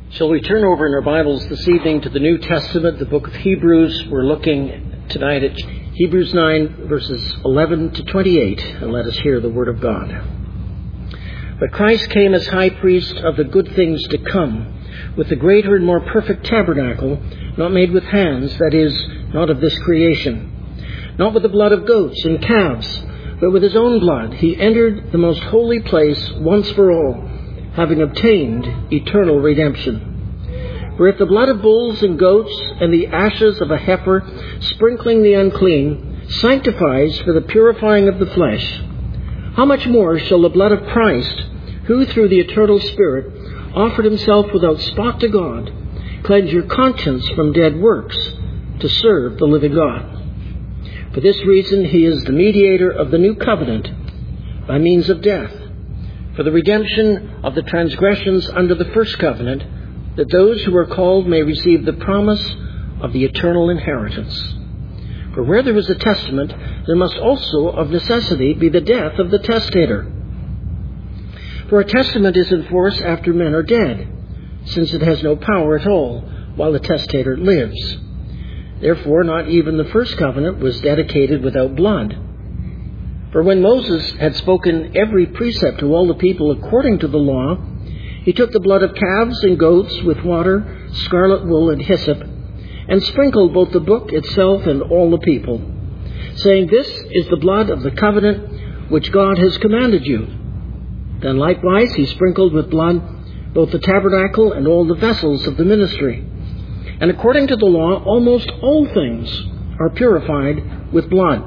Shall we turn over in our Bibles this evening to the New Testament, the book of Hebrews. We're looking tonight at Hebrews 9, verses 11 to 28, and let us hear the Word of God. But Christ came as high priest of the good things to come, with the greater and more perfect tabernacle, not made with hands, that is, not of this creation. Not with the blood of goats and calves, but with his own blood he entered the most holy place once for all, having obtained eternal redemption. For if the blood of bulls and goats and the ashes of a heifer sprinkling the unclean sanctifies for the purifying of the flesh, how much more shall the blood of Christ, who through the eternal Spirit offered himself without spot to God, cleanse your conscience from dead works to serve the living God? For this reason he is the mediator of the new covenant by means of death, for the redemption of the transgressions under the first covenant, that those who are called may receive the promise of the eternal inheritance. For where there is a testament, there must also of necessity be the death of the testator. For a testament is in force after men are dead, since it has no power at all while the testator lives. Therefore, not even the first covenant was dedicated without blood. For when Moses had spoken every precept to all the people according to the law, he took the blood of calves and goats with water, scarlet wool, and hyssop, and sprinkled both the book itself and all the people, saying, "This is the blood of the covenant which God has commanded you." Then likewise he sprinkled with blood both the tabernacle and all the vessels of the ministry. And according to the law, almost all things are purified with blood.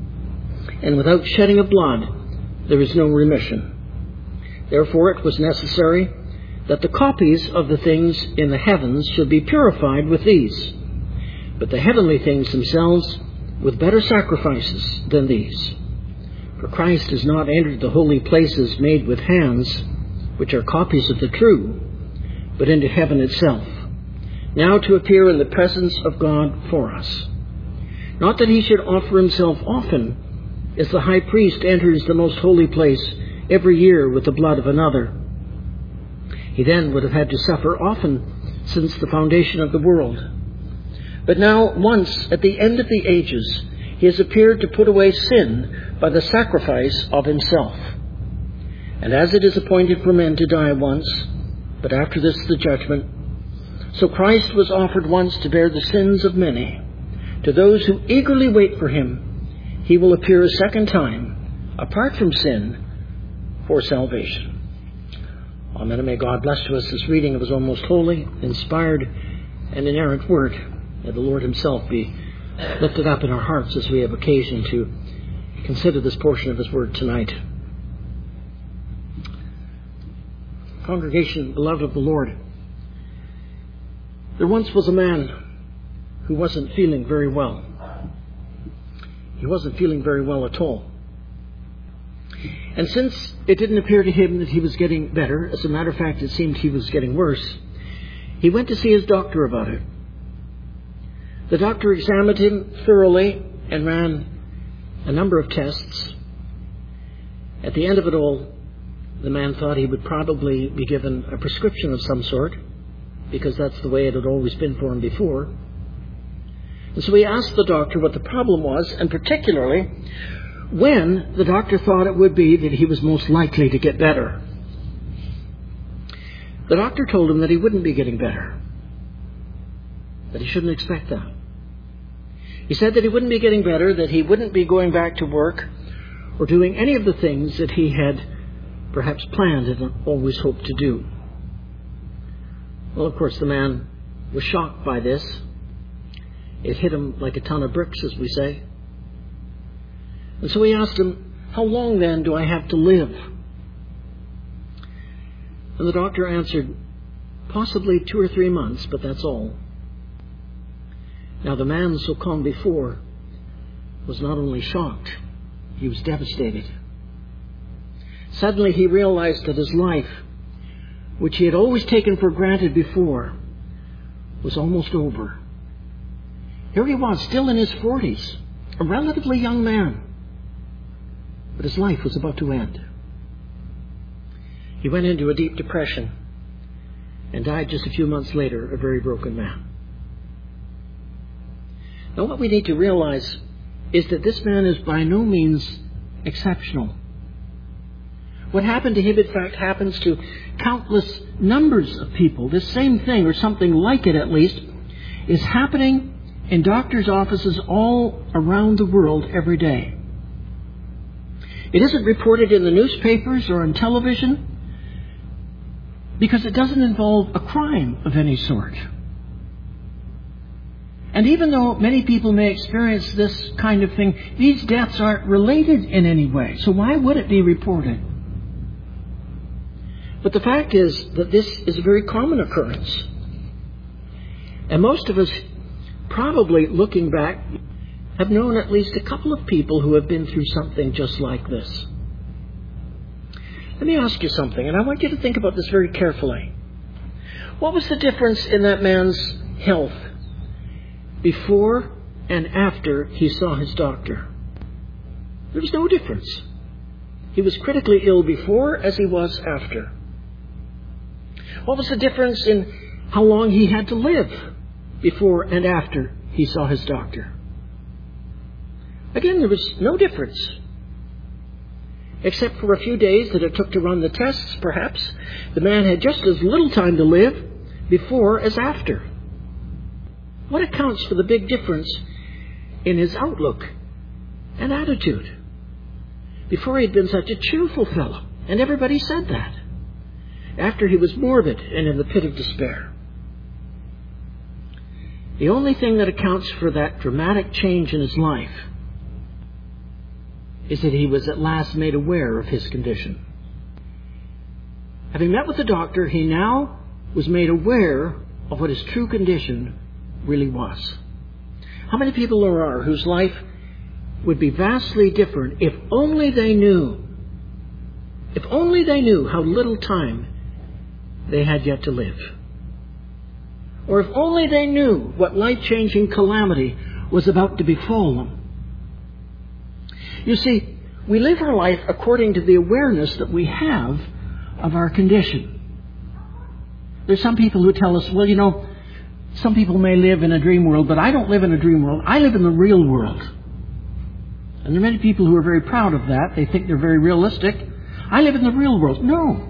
And without shedding of blood, there is no remission. Therefore it was necessary that the copies of the things in the heavens should be purified with these, but the heavenly things themselves with better sacrifices than these. For Christ has not entered the holy places made with hands, which are copies of the true, but into heaven itself, now to appear in the presence of God for us. Not that he should offer himself often, as the high priest enters the most holy place every year with the blood of another. He then would have had to suffer often since the foundation of the world. But now, once at the end of the ages, he has appeared to put away sin by the sacrifice of himself. And as it is appointed for men to die once, but after this the judgment, so Christ was offered once to bear the sins of many. To those who eagerly wait for him, he will appear a second time, apart from sin, for salvation. Amen. And may God bless to us this reading of his own most holy, inspired, and inerrant word. May the Lord himself be lifted up in our hearts as we have occasion to consider this portion of his word tonight. Congregation, beloved of the Lord, there once was a man who wasn't feeling very well. He wasn't feeling very well at all. And since it didn't appear to him that he was getting better, as a matter of fact, it seemed he was getting worse, he went to see his doctor about it. The doctor examined him thoroughly and ran a number of tests. At the end of it all, the man thought he would probably be given a prescription of some sort, because that's the way it had always been for him before. And so he asked the doctor what the problem was, and particularly when the doctor thought it would be that he was most likely to get better. The doctor told him that he wouldn't be getting better, that he shouldn't expect that. He said that he wouldn't be getting better, that he wouldn't be going back to work or doing any of the things that he had perhaps planned and always hoped to do. Well, of course, the man was shocked by this. It hit him like a ton of bricks, as we say. And so he asked him, "How long then do I have to live?" And the doctor answered, "Possibly 2 or 3 months, but that's all." Now the man, so calm before, was not only shocked, he was devastated. Suddenly he realized that his life, which he had always taken for granted before, was almost over. Here he was, still in his 40s, a relatively young man, but his life was about to end. He went into a deep depression, and died just a few months later, a very broken man. Now, what we need to realize is that this man is by no means exceptional. What happened to him, in fact, happens to countless numbers of people. This same thing, or something like it at least, is happening in doctors' offices all around the world every day. It isn't reported in the newspapers or on television because it doesn't involve a crime of any sort. And even though many people may experience this kind of thing, these deaths aren't related in any way. So why would it be reported? But the fact is that this is a very common occurrence. And most of us, probably looking back, have known at least a couple of people who have been through something just like this. Let me ask you something, and I want you to think about this very carefully. What was the difference in that man's health before and after he saw his doctor? There was no difference. He was critically ill before as he was after. What was the difference in how long he had to live before and after he saw his doctor? Again, there was no difference. Except for a few days that it took to run the tests, perhaps, the man had just as little time to live before as after. What accounts for the big difference in his outlook and attitude? Before he'd been such a cheerful fellow, and everybody said that. After he was morbid and in the pit of despair. The only thing that accounts for that dramatic change in his life is that he was at last made aware of his condition. Having met with the doctor, he now was made aware of what his true condition really was. How many people there are whose life would be vastly different if only they knew how little time they had yet to live? Or if only they knew what life-changing calamity was about to befall them. You see, we live our life according to the awareness that we have of our condition. There's some people who tell us, well, some people may live in a dream world, but I don't live in a dream world. I live in the real world. And there are many people who are very proud of that. They think they're very realistic. I live in the real world. No.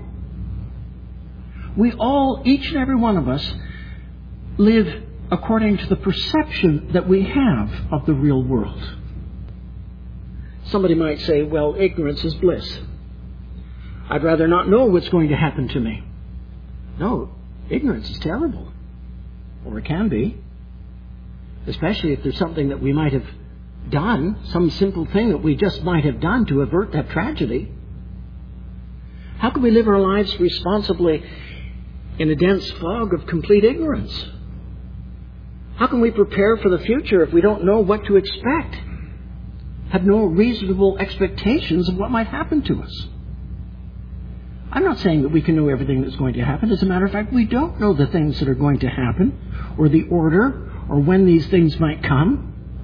We all, each and every one of us, live according to the perception that we have of the real world. Somebody might say, well, ignorance is bliss. I'd rather not know what's going to happen to me. No, ignorance is terrible. Or it can be. Especially if there's something that we might have done, some simple thing that we just might have done to avert that tragedy. How can we live our lives responsibly in a dense fog of complete ignorance? How can we prepare for the future if we don't know what to expect? Have no reasonable expectations of what might happen to us? I'm not saying that we can know everything that's going to happen. As a matter of fact, we don't know the things that are going to happen, or the order, or when these things might come.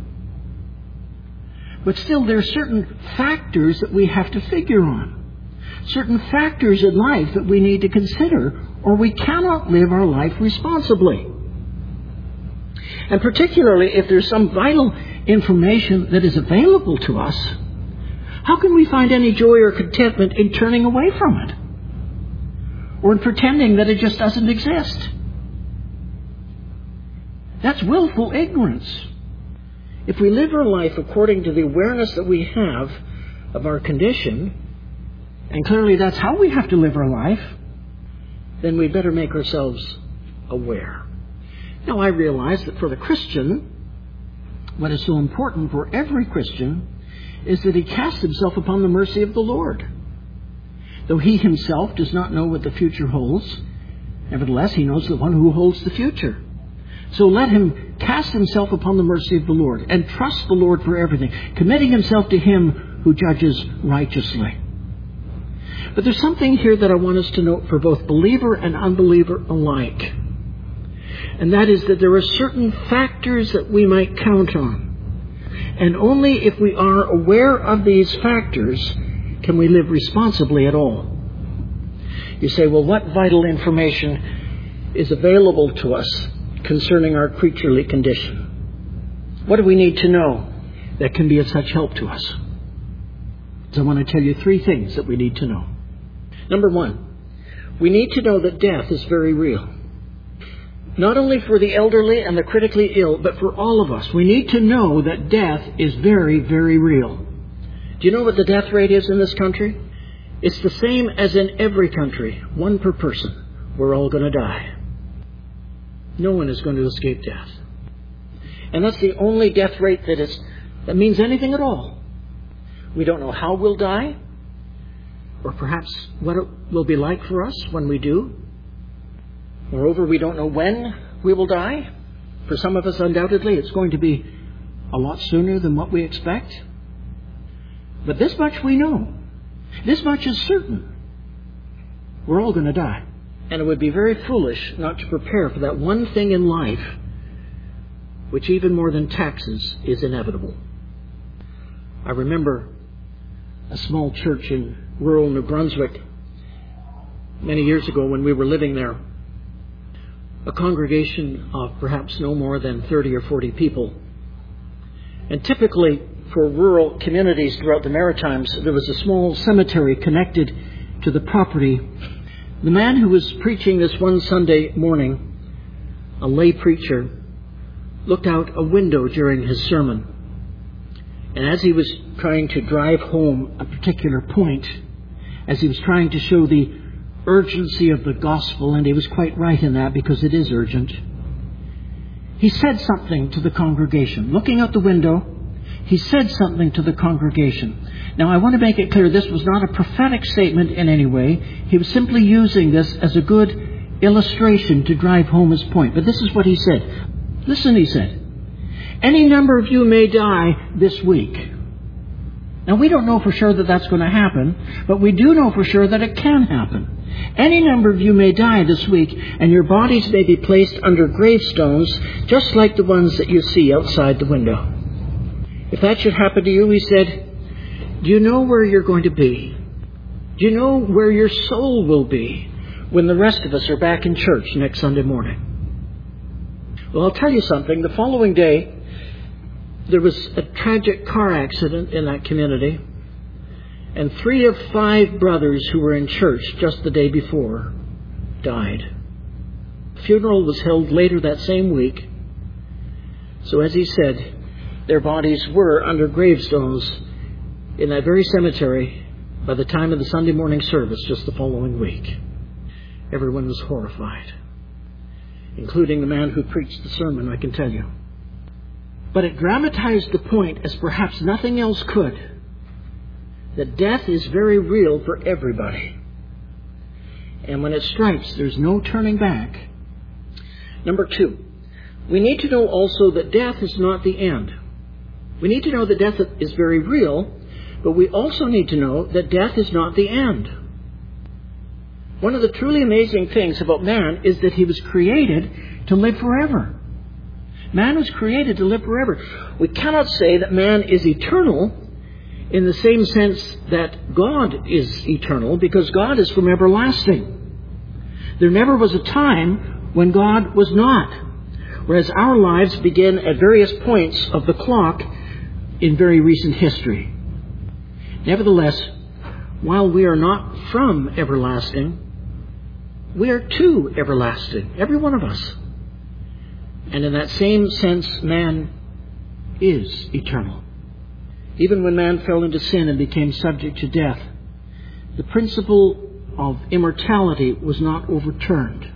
But still, there are certain factors that we have to figure on. Certain factors in life that we need to consider, or we cannot live our life responsibly. And particularly if there's some vital information that is available to us, how can we find any joy or contentment in turning away from it? Or in pretending that it just doesn't exist? That's willful ignorance. If we live our life according to the awareness that we have of our condition, and clearly that's how we have to live our life, then we better make ourselves aware. Now, I realize that for the Christian, what is so important for every Christian is that he casts himself upon the mercy of the Lord. Though he himself does not know what the future holds, nevertheless he knows the one who holds the future. So let him cast himself upon the mercy of the Lord and trust the Lord for everything, committing himself to him who judges righteously. But there's something here that I want us to note for both believer and unbeliever alike. And that is that there are certain factors that we might count on. And only if we are aware of these factors can we live responsibly at all. You say, well, what vital information is available to us concerning our creaturely condition. What do we need to know that can be of such help to us? So I want to tell you 3 things that we need to know. Number 1, we need to know that death is very real. Not only for the elderly and the critically ill, but for all of us. We need to know that death is very, very real. Do you know what the death rate is in this country? It's the same as in every country, 1 per person. We're all going to die. No one is going to escape death. And that's the only death rate that means anything at all. We don't know how we'll die, or perhaps what it will be like for us when we do. Moreover, we don't know when we will die. For some of us, undoubtedly, it's going to be a lot sooner than what we expect. But this much we know. This much is certain. We're all going to die. And it would be very foolish not to prepare for that one thing in life which, even more than taxes, is inevitable. I remember a small church in rural New Brunswick many years ago when we were living there. A congregation of perhaps no more than 30 or 40 people. And typically for rural communities throughout the Maritimes, there was a small cemetery connected to the property. The man who was preaching this one Sunday morning, a lay preacher, looked out a window during his sermon. And as he was trying to drive home a particular point, as he was trying to show the urgency of the gospel, and he was quite right in that because it is urgent, he said something to the congregation. Looking out the window, he said something to the congregation. Now, I want to make it clear this was not a prophetic statement in any way. He was simply using this as a good illustration to drive home his point. But this is what he said. Listen, he said, any number of you may die this week. Now, we don't know for sure that that's going to happen, but we do know for sure that it can happen. Any number of you may die this week, and your bodies may be placed under gravestones, just like the ones that you see outside the window. If that should happen to you, he said, do you know where you're going to be? Do you know where your soul will be when the rest of us are back in church next Sunday morning? Well, I'll tell you something. The following day, there was a tragic car accident in that community, and 3 of 5 brothers who were in church just the day before died. The funeral was held later that same week. So as he said, their bodies were under gravestones in that very cemetery by the time of the Sunday morning service just the following week. Everyone was horrified, including the man who preached the sermon, I can tell you. But it dramatized the point as perhaps nothing else could, that death is very real for everybody. And when it strikes, there's no turning back. Number 2, we need to know also that death is not the end. We need to know that death is very real, but we also need to know that death is not the end. One of the truly amazing things about man is that he was created to live forever. Man was created to live forever. We cannot say that man is eternal in the same sense that God is eternal, because God is from everlasting. There never was a time when God was not, whereas our lives begin at various points of the clock in very recent history. Nevertheless, while we are not from everlasting, we are to everlasting, every one of us. And in that same sense, man is eternal. Even when man fell into sin and became subject to death, the principle of immortality was not overturned.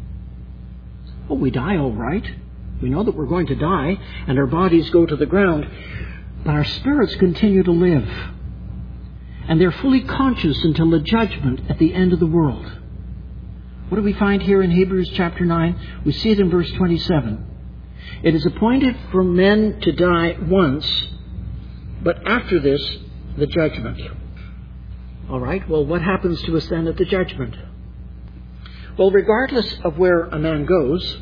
Oh, we die all right. We know that we're going to die, and our bodies go to the ground, but our spirits continue to live. And they're fully conscious until the judgment at the end of the world. What do we find here in Hebrews chapter 9? We see it in verse 27. It is appointed for men to die once, but after this, the judgment. All right, well, what happens to us then at the judgment? Well, regardless of where a man goes,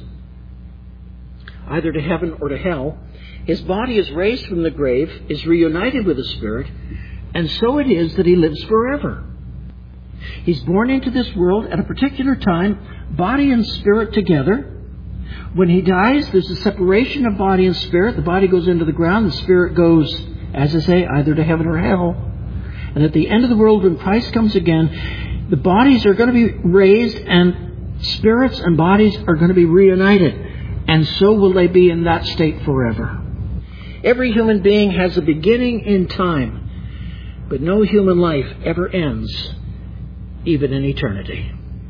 either to heaven or to hell, his body is raised from the grave, is reunited with the spirit, and so it is that he lives forever. He's born into this world at a particular time, body and spirit together. When he dies, there's a separation of body and spirit. The body goes into the ground. The spirit goes, as I say, either to heaven or hell. And at the end of the world, when Christ comes again, the bodies are going to be raised and spirits and bodies are going to be reunited. And so will they be in that state forever. Every human being has a beginning in time, but no human life ever ends, even in eternity.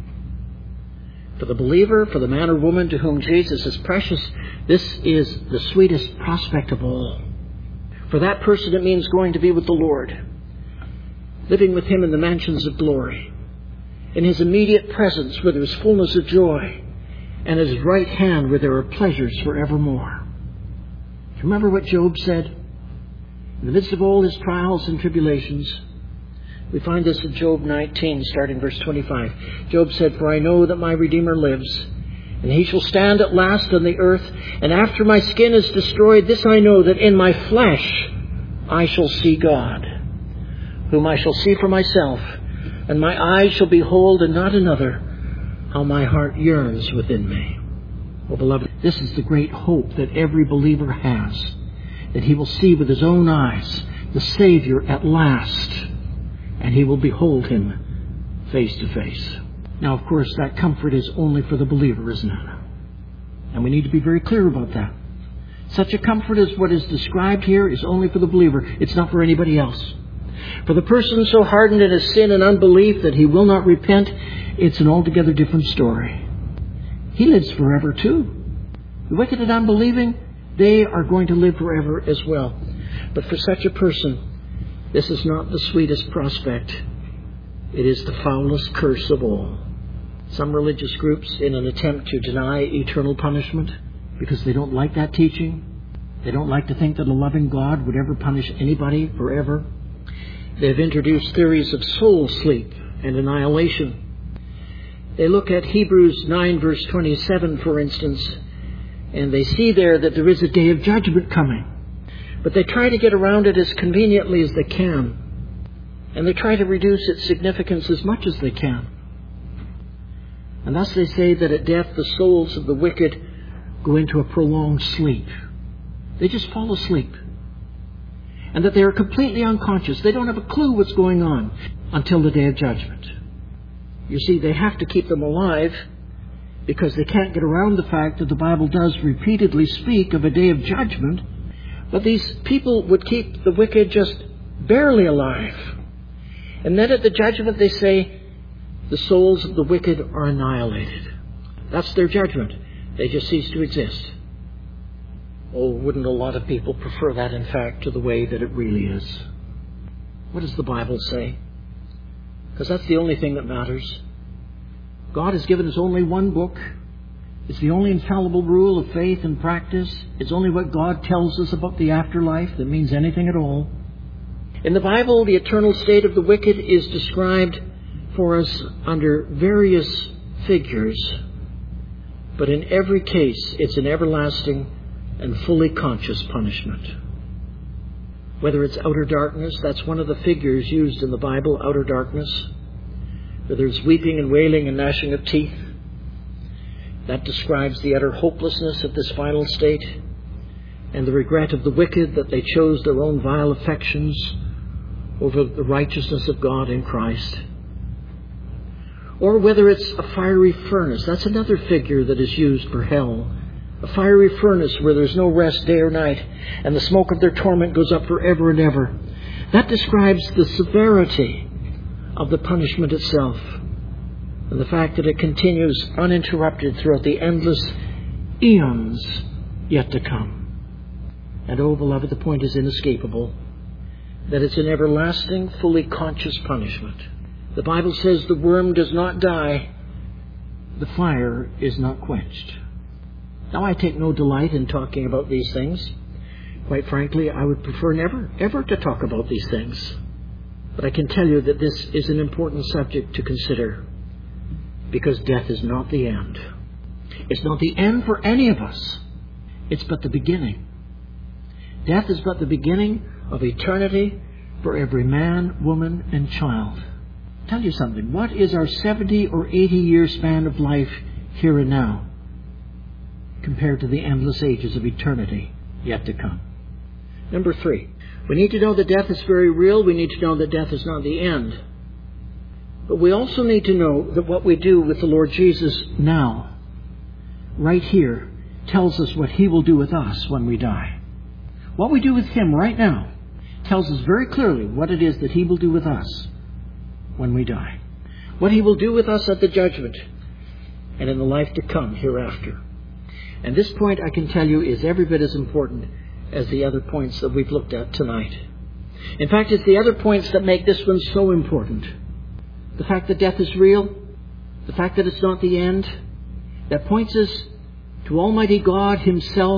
For the believer, for the man or woman to whom Jesus is precious, this is the sweetest prospect of all. For that person, it means going to be with the Lord, living with Him in the mansions of glory, in His immediate presence where there is fullness of joy, and at His right hand where there are pleasures forevermore. Do you remember what Job said? In the midst of all his trials and tribulations, we find this in Job 19, starting verse 25. Job said, "For I know that my Redeemer lives, and He shall stand at last on the earth. And after my skin is destroyed, this I know, that in my flesh I shall see God, whom I shall see for myself, and my eyes shall behold and not another. How my heart yearns within me." Well, beloved, this is the great hope that every believer has, that he will see with his own eyes the Savior at last, and he will behold Him face to face. Now, of course, that comfort is only for the believer, isn't it? And we need to be very clear about that. Such a comfort as what is described here is only for the believer. It's not for anybody else. For the person so hardened in his sin and unbelief that he will not repent, it's an altogether different story. He lives forever too. The wicked and unbelieving, they are going to live forever as well. But for such a person, this is not the sweetest prospect. It is the foulest curse of all. Some religious groups, in an attempt to deny eternal punishment, because they don't like that teaching, they don't like to think that a loving God would ever punish anybody forever, they've introduced theories of soul sleep and annihilation. They look at Hebrews 9 verse 27, for instance, and they see there that there is a day of judgment coming. But they try to get around it as conveniently as they can. And they try to reduce its significance as much as they can. And thus they say that at death the souls of the wicked go into a prolonged sleep. They just fall asleep. And that they are completely unconscious. They don't have a clue what's going on until the day of judgment. You see, they have to keep them alive because they can't get around the fact that the Bible does repeatedly speak of a day of judgment. But these people would keep the wicked just barely alive. And then at the judgment they say the souls of the wicked are annihilated. That's their judgment. They just cease to exist. Oh, wouldn't a lot of people prefer that, in fact, to the way that it really is? What does the Bible say? Because that's the only thing that matters. God has given us only one book. It's the only infallible rule of faith and practice. It's only what God tells us about the afterlife that means anything at all. In the Bible, the eternal state of the wicked is described for us under various figures. But in every case, it's an everlasting and fully conscious punishment. Whether it's outer darkness, that's one of the figures used in the Bible, outer darkness. Whether it's weeping and wailing and gnashing of teeth, that describes the utter hopelessness of this final state and the regret of the wicked that they chose their own vile affections over the righteousness of God in Christ. Or whether it's a fiery furnace, that's another figure that is used for hell. A fiery furnace where there's no rest day or night, and the smoke of their torment goes up forever and ever. That describes the severity of the punishment itself, and the fact that it continues uninterrupted throughout the endless eons yet to come. And oh, beloved, the point is inescapable, that it's an everlasting, fully conscious punishment. The Bible says the worm does not die, the fire is not quenched. Now, I take no delight in talking about these things. Quite frankly, I would prefer never, ever to talk about these things. But I can tell you that this is an important subject to consider, because death is not the end. It's not the end for any of us. It's but the beginning. Death is but the beginning of eternity for every man, woman, and child. tell you something. What is our 70 or 80-year span of life here and now compared to the endless ages of eternity yet to come? Number 3, we need to know that death is very real. We need to know that death is not the end. But we also need to know that what we do with the Lord Jesus now, right here, tells us what He will do with us when we die. What we do with Him right now tells us very clearly what it is that He will do with us when we die. What He will do with us at the judgment and in the life to come hereafter. And this point, I can tell you, is every bit as important as the other points that we've looked at tonight. In fact, it's the other points that make this one so important. The fact that death is real, the fact that it's not the end, that points us to Almighty God Himself,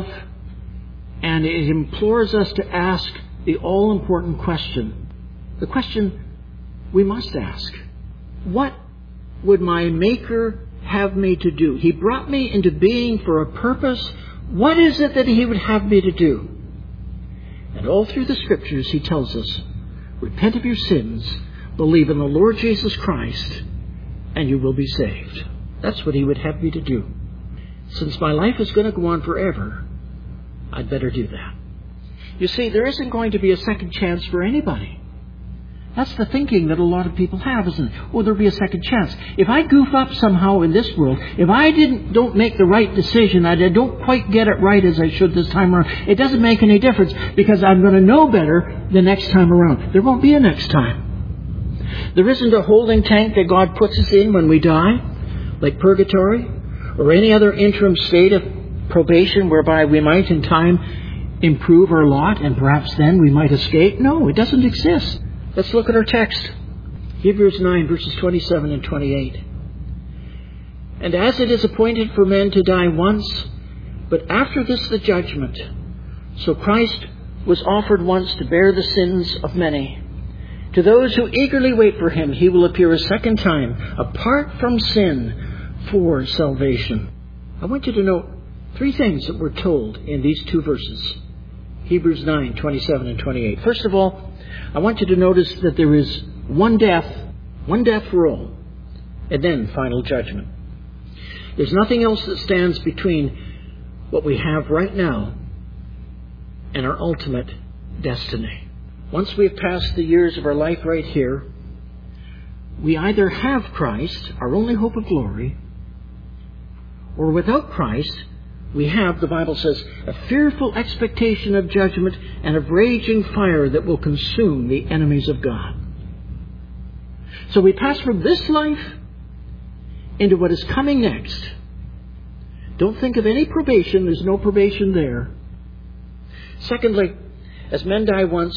and it implores us to ask the all-important question, the question we must ask. What would my Maker have me to do? He brought me into being for a purpose. What is it that He would have me to do? And all through the Scriptures He tells us, repent of your sins, believe in the Lord Jesus Christ, and you will be saved. That's what He would have me to do. Since my life is going to go on forever, I'd better do that. You see, there isn't going to be a second chance for anybody. That's the thinking that a lot of people have, isn't it? Oh, there'll be a second chance. If I goof up somehow in this world, if I don't make the right decision, I don't quite get it right as I should this time around, it doesn't make any difference because I'm going to know better the next time around. There won't be a next time. There isn't a holding tank that God puts us in when we die, like purgatory, or any other interim state of probation whereby we might in time improve our lot and perhaps then we might escape. No, it doesn't exist. Let's look at our text. Hebrews 9, verses 27 and 28. And as it is appointed for men to die once, but after this the judgment, so Christ was offered once to bear the sins of many. To those who eagerly wait for Him, He will appear a second time, apart from sin, for salvation. I want you to note 3 things that we're told in these 2 verses. Hebrews 9, 27 and 28. First of all, I want you to notice that there is one death for all, and then final judgment. There's nothing else that stands between what we have right now and our ultimate destiny. Once we have passed the years of our life right here, we either have Christ, our only hope of glory, or without Christ, we have, the Bible says, a fearful expectation of judgment and of raging fire that will consume the enemies of God. So we pass from this life into what is coming next. Don't think of any probation. There's no probation there. Secondly, as men die once,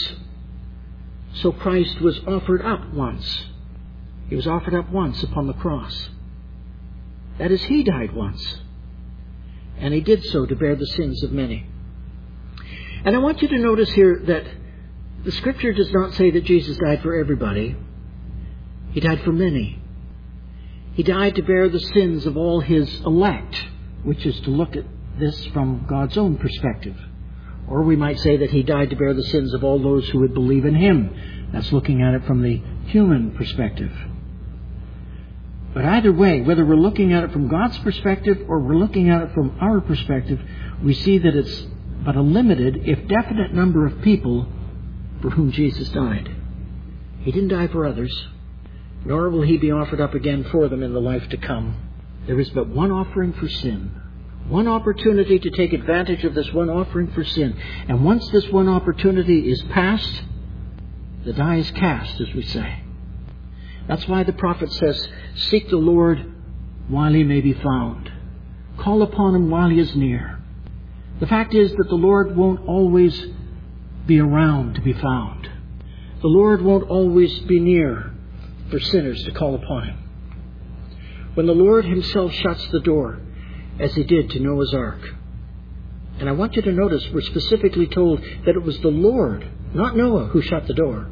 so Christ was offered up once. He was offered up once upon the cross. That is, He died once. And He did so to bear the sins of many. And I want you to notice here that the Scripture does not say that Jesus died for everybody. He died for many. He died to bear the sins of all His elect, which is to look at this from God's own perspective. Or we might say that He died to bear the sins of all those who would believe in Him. That's looking at it from the human perspective. But either way, whether we're looking at it from God's perspective or we're looking at it from our perspective, we see that it's but a limited, if definite, number of people for whom Jesus died. He didn't die for others, nor will He be offered up again for them in the life to come. There is but one offering for sin, one opportunity to take advantage of this one offering for sin. And once this one opportunity is past, the die is cast, as we say. That's why the prophet says, seek the Lord while He may be found. Call upon Him while He is near. The fact is that the Lord won't always be around to be found. The Lord won't always be near for sinners to call upon Him. When the Lord Himself shuts the door, as He did to Noah's Ark. And I want you to notice we're specifically told that it was the Lord, not Noah, who shut the door.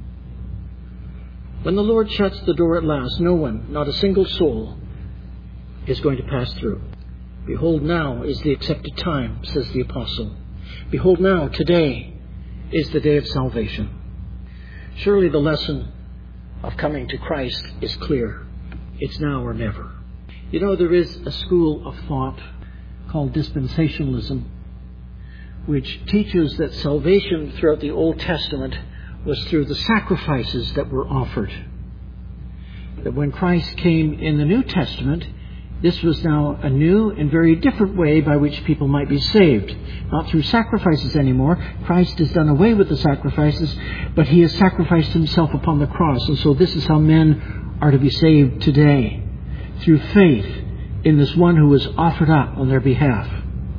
When the Lord shuts the door at last, no one, not a single soul, is going to pass through. Behold, now is the accepted time, says the apostle. Behold, now, today, is the day of salvation. Surely the lesson of coming to Christ is clear. It's now or never. You know, there is a school of thought called dispensationalism, which teaches that salvation throughout the Old Testament was through the sacrifices that were offered. That when Christ came in the New Testament, this was now a new and very different way by which people might be saved. Not through sacrifices anymore. Christ has done away with the sacrifices, but He has sacrificed Himself upon the cross. And so this is how men are to be saved today. Through faith in this one who was offered up on their behalf.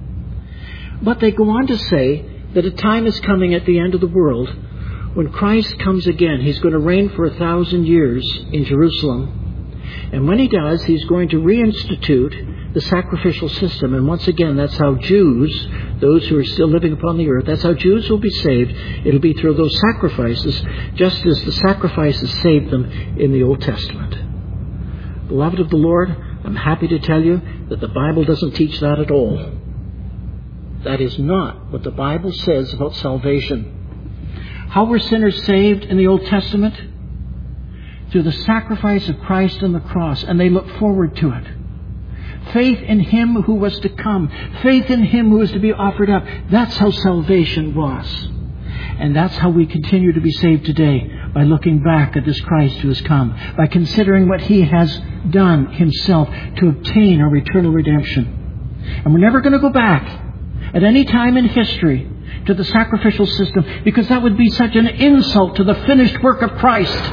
But they go on to say that a time is coming at the end of the world when Christ comes again. He's going to reign for 1,000 years in Jerusalem. And when He does, He's going to reinstitute the sacrificial system. And once again, that's how Jews, those who are still living upon the earth, that's how Jews will be saved. It'll be through those sacrifices, just as the sacrifices saved them in the Old Testament. Beloved of the Lord, I'm happy to tell you that the Bible doesn't teach that at all. That is not what the Bible says about salvation. How were sinners saved in the Old Testament? Through the sacrifice of Christ on the cross, and they look forward to it. Faith in Him who was to come. Faith in Him who was to be offered up. That's how salvation was. And that's how we continue to be saved today, by looking back at this Christ who has come, by considering what He has done Himself to obtain our eternal redemption. And we're never going to go back at any time in history to the sacrificial system, because that would be such an insult to the finished work of Christ.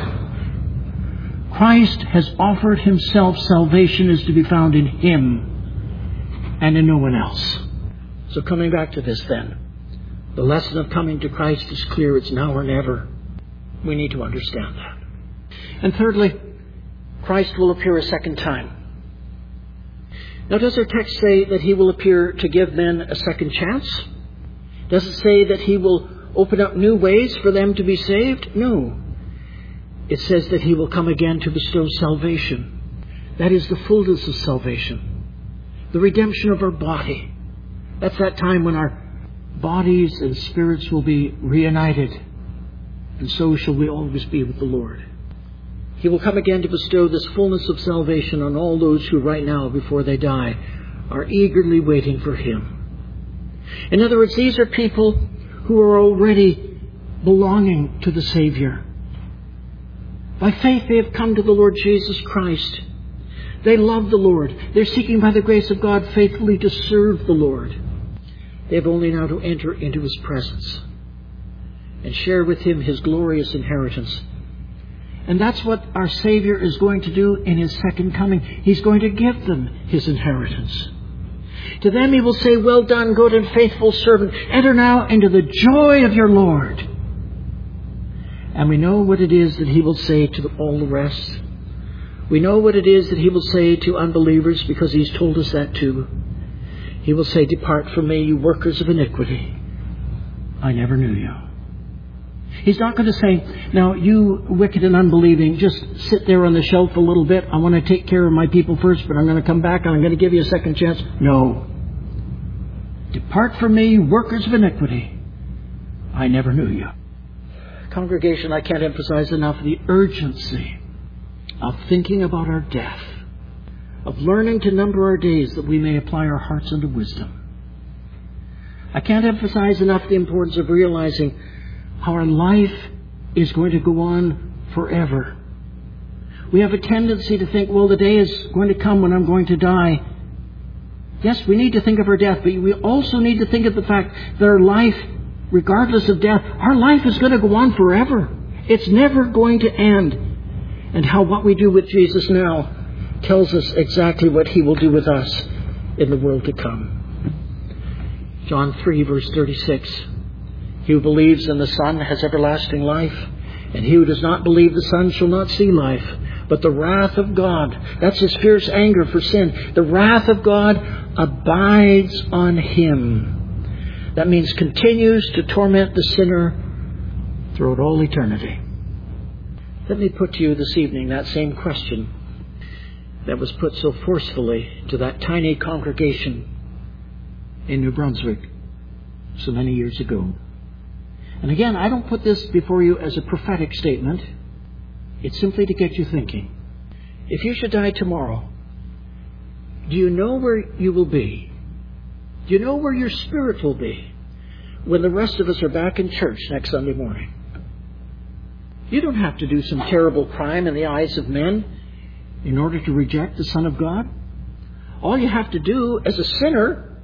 Christ has offered Himself. Salvation is to be found in Him and in no one else. So coming back to this then, the lesson of coming to Christ is clear. It's now or never. We need to understand that. And thirdly, Christ will appear a second time. Now, does our text say that He will appear to give men a second chance? Does it say that He will open up new ways for them to be saved? No. It says that He will come again to bestow salvation. That is the fullness of salvation. The redemption of our body. That's that time when our bodies and spirits will be reunited. And so shall we always be with the Lord. He will come again to bestow this fullness of salvation on all those who right now, before they die, are eagerly waiting for Him. In other words, these are people who are already belonging to the Savior. By faith they have come to the Lord Jesus Christ. They love the Lord. They're seeking by the grace of God faithfully to serve the Lord. They have only now to enter into His presence and share with Him His glorious inheritance. And that's what our Savior is going to do in His second coming. He's going to give them His inheritance. To them He will say, "Well done, good and faithful servant. Enter now into the joy of your Lord." And we know what it is that He will say to all the rest. We know what it is that He will say to unbelievers, because He's told us that too. He will say, "Depart from me, you workers of iniquity. I never knew you." He's not going to say, "Now, you wicked and unbelieving, just sit there on the shelf a little bit. I want to take care of my people first, but I'm going to come back and I'm going to give you a second chance." No. "Depart from me, you workers of iniquity. I never knew you." Congregation, I can't emphasize enough the urgency of thinking about our death, of learning to number our days that we may apply our hearts unto wisdom. I can't emphasize enough the importance of realizing how our life is going to go on forever. We have a tendency to think, well, the day is going to come when I'm going to die. Yes, we need to think of our death, but we also need to think of the fact that our life, regardless of death, our life is going to go on forever. It's never going to end. And how what we do with Jesus now tells us exactly what He will do with us in the world to come. John 3, verse 36. "He who believes in the Son has everlasting life, and he who does not believe the Son shall not see life, but the wrath of God," that's His fierce anger for sin, "the wrath of God abides on him." That means continues to torment the sinner throughout all eternity. Let me put to you this evening that same question that was put so forcefully to that tiny congregation in New Brunswick so many years ago. And again, I don't put this before you as a prophetic statement. It's simply to get you thinking. If you should die tomorrow, do you know where you will be? Do you know where your spirit will be when the rest of us are back in church next Sunday morning? You don't have to do some terrible crime in the eyes of men in order to reject the Son of God. All you have to do as a sinner,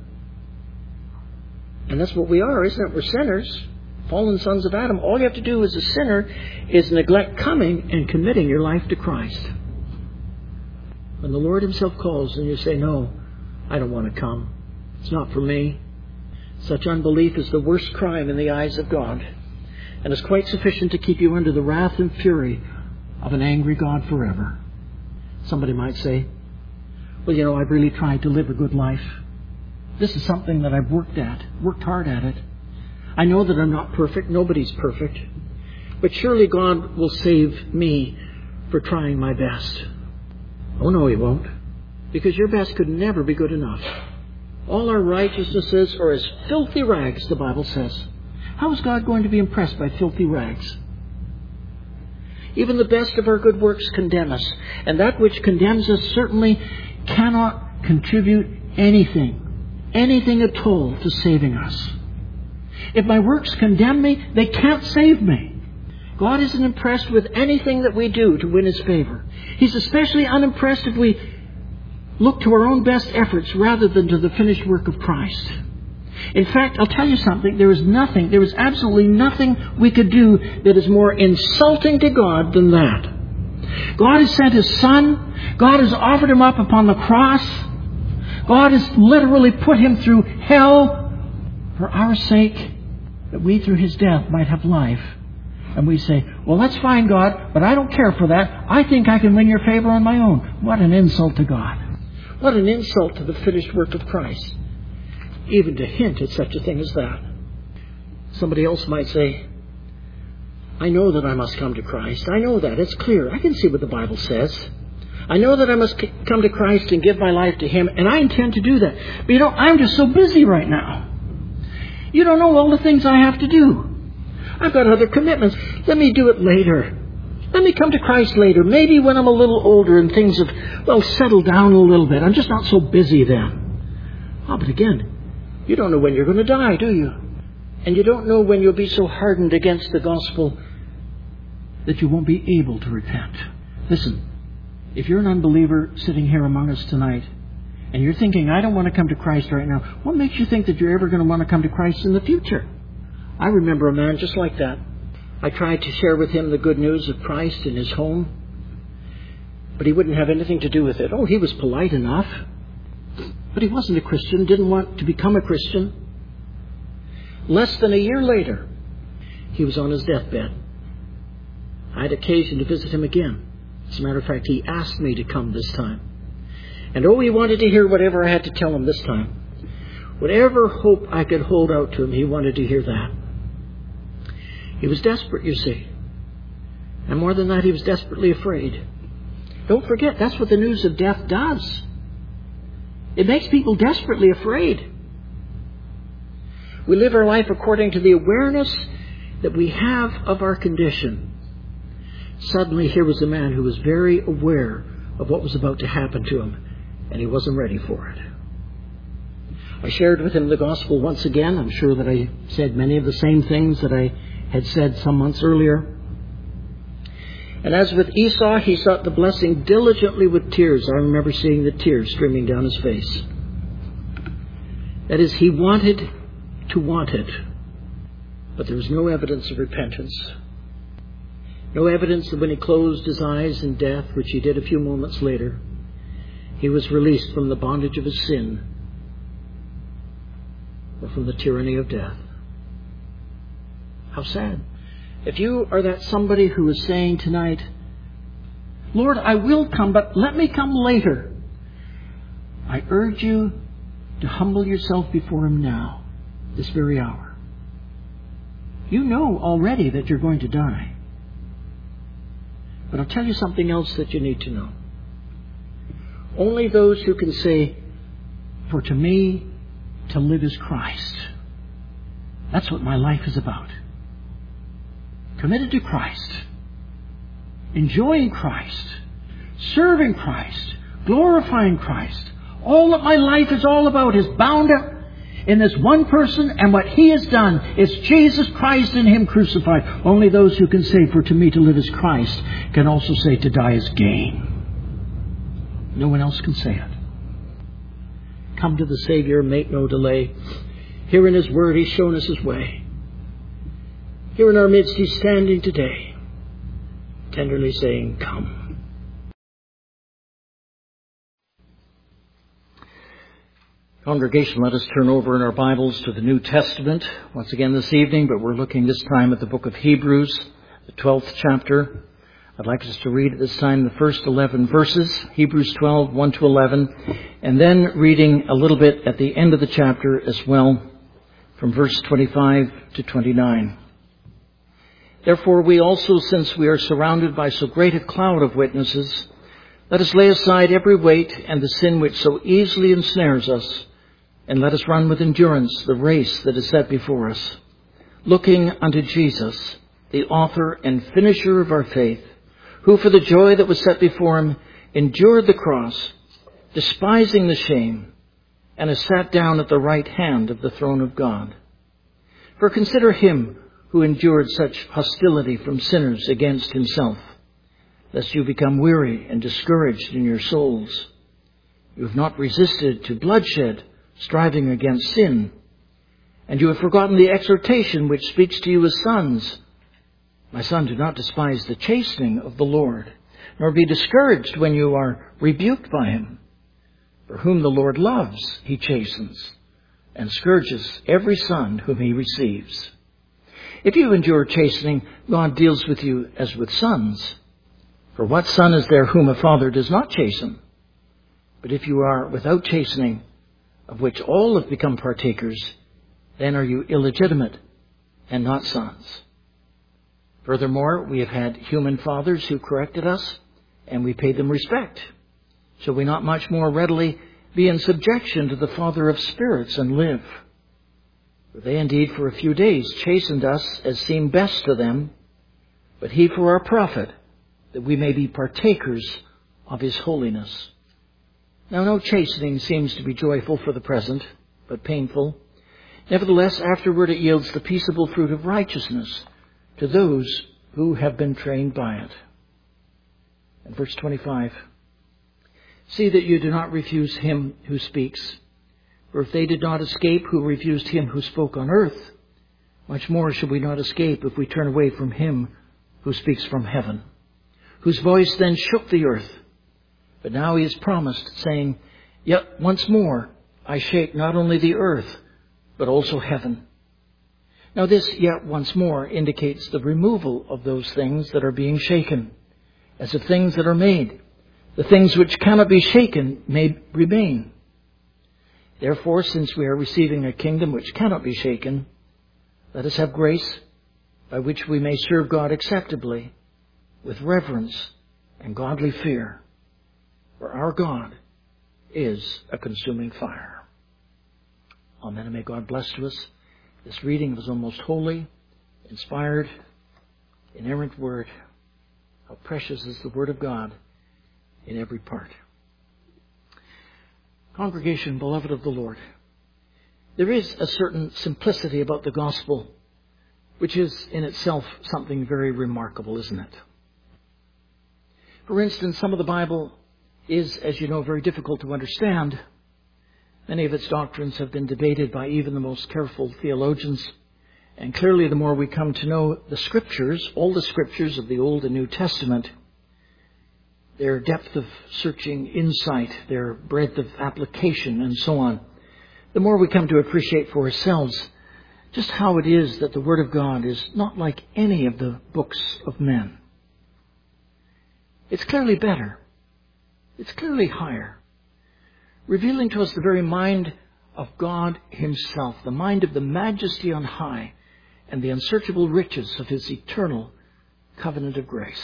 and that's what we are, isn't it? We're sinners, fallen sons of Adam. All you have to do as a sinner is neglect coming and committing your life to Christ. When the Lord Himself calls and you say, no, I don't want to come. It's not for me. Such unbelief is the worst crime in the eyes of God, and is quite sufficient to keep you under the wrath and fury of an angry God forever. Somebody might say, well, I've really tried to live a good life. This is something that I've worked hard at it. I know that I'm not perfect. Nobody's perfect. But surely God will save me for trying my best. Oh, no, He won't. Because your best could never be good enough. All our righteousnesses are as filthy rags, the Bible says. How is God going to be impressed by filthy rags? Even the best of our good works condemn us. And that which condemns us certainly cannot contribute anything at all to saving us. If my works condemn me, they can't save me. God isn't impressed with anything that we do to win His favor. He's especially unimpressed if we look to our own best efforts rather than to the finished work of Christ. In fact, I'll tell you something. There is absolutely nothing we could do that is more insulting to God than that. God has sent His Son. God has offered Him up upon the cross. God has literally put Him through hell for our sake, that we through His death might have life. And we say, well, that's fine, God, but I don't care for that. I think I can win your favor on my own. What an insult to God. What an insult to the finished work of Christ. Even to hint at such a thing as that. Somebody else might say, I know that I must come to Christ. I know that. It's clear. I can see what the Bible says. I know that I must come to Christ and give my life to Him, and I intend to do that. But I'm just so busy right now. You don't know all the things I have to do. I've got other commitments. Let me do it later. Let me come to Christ later. Maybe when I'm a little older and things have, settled down a little bit. I'm just not so busy then. But again, you don't know when you're going to die, do you? And you don't know when you'll be so hardened against the gospel that you won't be able to repent. Listen, if you're an unbeliever sitting here among us tonight, and you're thinking, I don't want to come to Christ right now, what makes you think that you're ever going to want to come to Christ in the future? I remember a man just like that. I tried to share with him the good news of Christ in his home, but he wouldn't have anything to do with it. He was polite enough, but he wasn't a Christian, didn't want to become a Christian. Less than a year later, he was on his deathbed. I had occasion to visit him again. As a matter of fact, he asked me to come this time. And he wanted to hear whatever I had to tell him this time. Whatever hope I could hold out to him, he wanted to hear that. He was desperate, you see. And more than that, he was desperately afraid. Don't forget, that's what the news of death does. It makes people desperately afraid. We live our life according to the awareness that we have of our condition. Suddenly, here was a man who was very aware of what was about to happen to him, and he wasn't ready for it. I shared with him the gospel once again. I'm sure that I said many of the same things that I had said some months earlier. And as with Esau, he sought the blessing diligently with tears. I remember seeing the tears streaming down his face. That is, he wanted to want it, but there was no evidence of repentance. No evidence that when he closed his eyes in death, which he did a few moments later, he was released from the bondage of his sin or from the tyranny of death. How sad. If you are that somebody who is saying tonight, Lord, I will come, but let me come later, I urge you to humble yourself before Him now, this very hour. You know already that you're going to die. But I'll tell you something else that you need to know. Only those who can say, for to me, to live is Christ. That's what my life is about. Committed to Christ. enjoying Christ, serving Christ, glorifying Christ. All that my life is all about is bound up in this one person and what He has done. It's Jesus Christ and Him crucified. Only those who can say, for to me to live is Christ, can also say to die is gain. No one else can say it. Come to the Savior, make no delay. Here in His Word, He's shown us His way. Here in our midst, He's standing today, tenderly saying, come. Congregation, let us turn over in our Bibles to the New Testament once again this evening, but we're looking this time at the book of Hebrews, the 12th chapter. I'd like us to read at this time the first 11 verses, Hebrews 12, 1 to 11, and then reading a little bit at the end of the chapter as well, from verse 25 to 29. Therefore we also, since we are surrounded by so great a cloud of witnesses, let us lay aside every weight and the sin which so easily ensnares us, and let us run with endurance the race that is set before us, looking unto Jesus, the author and finisher of our faith, who for the joy that was set before Him endured the cross, despising the shame, and has sat down at the right hand of the throne of God. For consider Him who endured such hostility from sinners against Himself, lest you become weary and discouraged in your souls. You have not resisted to bloodshed, striving against sin. And you have forgotten the exhortation which speaks to you as sons. My son, do not despise the chastening of the Lord, nor be discouraged when you are rebuked by Him. For whom the Lord loves, He chastens, and scourges every son whom He receives. If you endure chastening, God deals with you as with sons. For what son is there whom a father does not chasten? But if you are without chastening, of which all have become partakers, then are you illegitimate and not sons. Furthermore, we have had human fathers who corrected us, and we paid them respect. Shall we not much more readily be in subjection to the Father of spirits and live? For they indeed for a few days chastened us as seemed best to them, but He for our profit, that we may be partakers of His holiness. Now no chastening seems to be joyful for the present, but painful. Nevertheless, afterward it yields the peaceable fruit of righteousness to those who have been trained by it. And verse 25. See that you do not refuse Him who speaks. For if they did not escape who refused Him who spoke on earth, much more shall we not escape if we turn away from Him who speaks from heaven, whose voice then shook the earth. But now He has promised, saying, Yet once more I shake not only the earth, but also heaven. Now this yet once more indicates the removal of those things that are being shaken, as of things that are made. The things which cannot be shaken may remain. Therefore, since we are receiving a kingdom which cannot be shaken, let us have grace by which we may serve God acceptably, with reverence and godly fear. For our God is a consuming fire. Amen. And may God bless to us this reading of His almost holy, inspired, inerrant Word. How precious is the Word of God in every part. Congregation, beloved of the Lord, there is a certain simplicity about the gospel, which is in itself something very remarkable, isn't it? For instance, some of the Bible is, as you know, very difficult to understand. Many of its doctrines have been debated by even the most careful theologians. And clearly, the more we come to know the Scriptures, all the Scriptures of the Old and New Testament, their depth of searching insight, their breadth of application, and so on, the more we come to appreciate for ourselves just how it is that the Word of God is not like any of the books of men. It's clearly better. It's clearly higher, revealing to us the very mind of God Himself, the mind of the majesty on high, and the unsearchable riches of His eternal covenant of grace.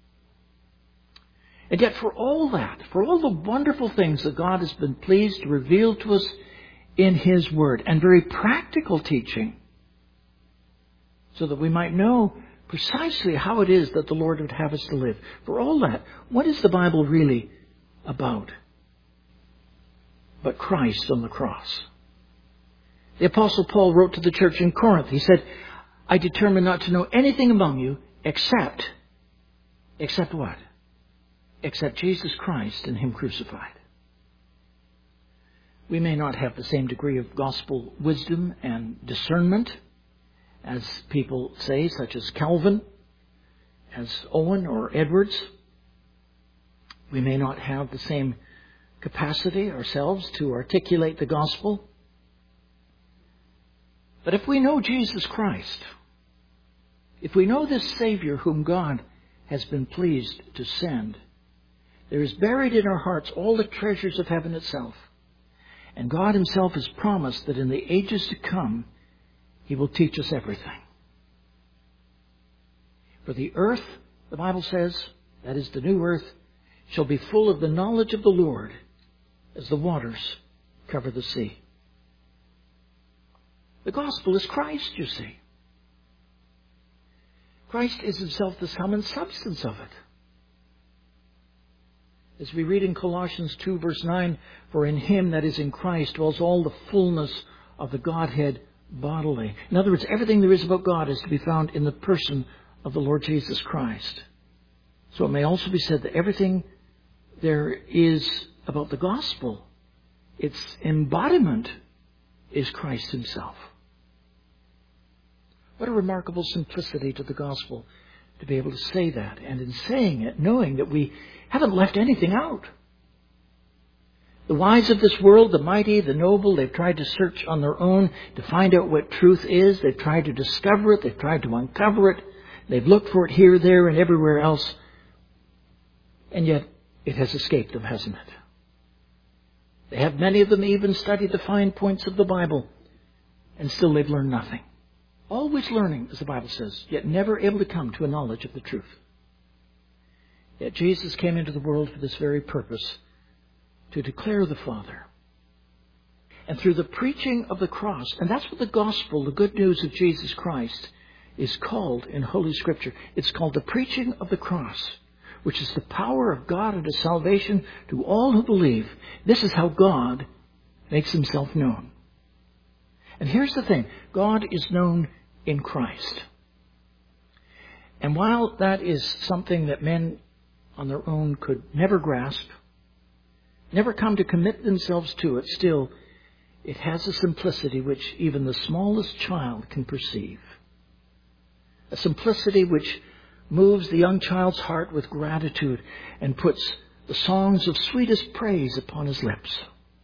And yet for all that, for all the wonderful things that God has been pleased to reveal to us in His Word, and very practical teaching, so that we might know precisely how it is that the Lord would have us to live. For all that, what is the Bible really about? But Christ on the cross. The Apostle Paul wrote to the church in Corinth. He said, I determined not to know anything among you except what? Except Jesus Christ and Him crucified. We may not have the same degree of gospel wisdom and discernment as people say, such as Calvin, as Owen or Edwards. We may not have the same capacity ourselves to articulate the gospel. But if we know Jesus Christ, if we know this Savior whom God has been pleased to send, there is buried in our hearts all the treasures of heaven itself. And God Himself has promised that in the ages to come, He will teach us everything. For the earth, the Bible says, that is the new earth, shall be full of the knowledge of the Lord as the waters cover the sea. The gospel is Christ, you see. Christ is Himself the sum and substance of it. As we read in Colossians 2 verse 9, for in Him, that is in Christ, dwells all the fullness of the Godhead bodily. In other words, everything there is about God is to be found in the person of the Lord Jesus Christ. So it may also be said that everything there is about the gospel, its embodiment, is Christ Himself. What a remarkable simplicity to the gospel to be able to say that, and in saying it, knowing that we haven't left anything out. The wise of this world, the mighty, the noble, they've tried to search on their own to find out what truth is. They've tried to discover it. They've tried to uncover it. They've looked for it here, there, and everywhere else. And yet, it has escaped them, hasn't it? They have, many of them, even studied the fine points of the Bible, and still they've learned nothing. Always learning, as the Bible says, yet never able to come to a knowledge of the truth. Yet Jesus came into the world for this very purpose, to declare the Father. And through the preaching of the cross, and that's what the gospel, the good news of Jesus Christ, is called in Holy Scripture. It's called the preaching of the cross, which is the power of God unto salvation to all who believe. This is how God makes Himself known. And here's the thing. God is known in Christ. And while that is something that men on their own could never grasp, never come to commit themselves to it, still, it has a simplicity which even the smallest child can perceive. A simplicity which moves the young child's heart with gratitude and puts the songs of sweetest praise upon his lips.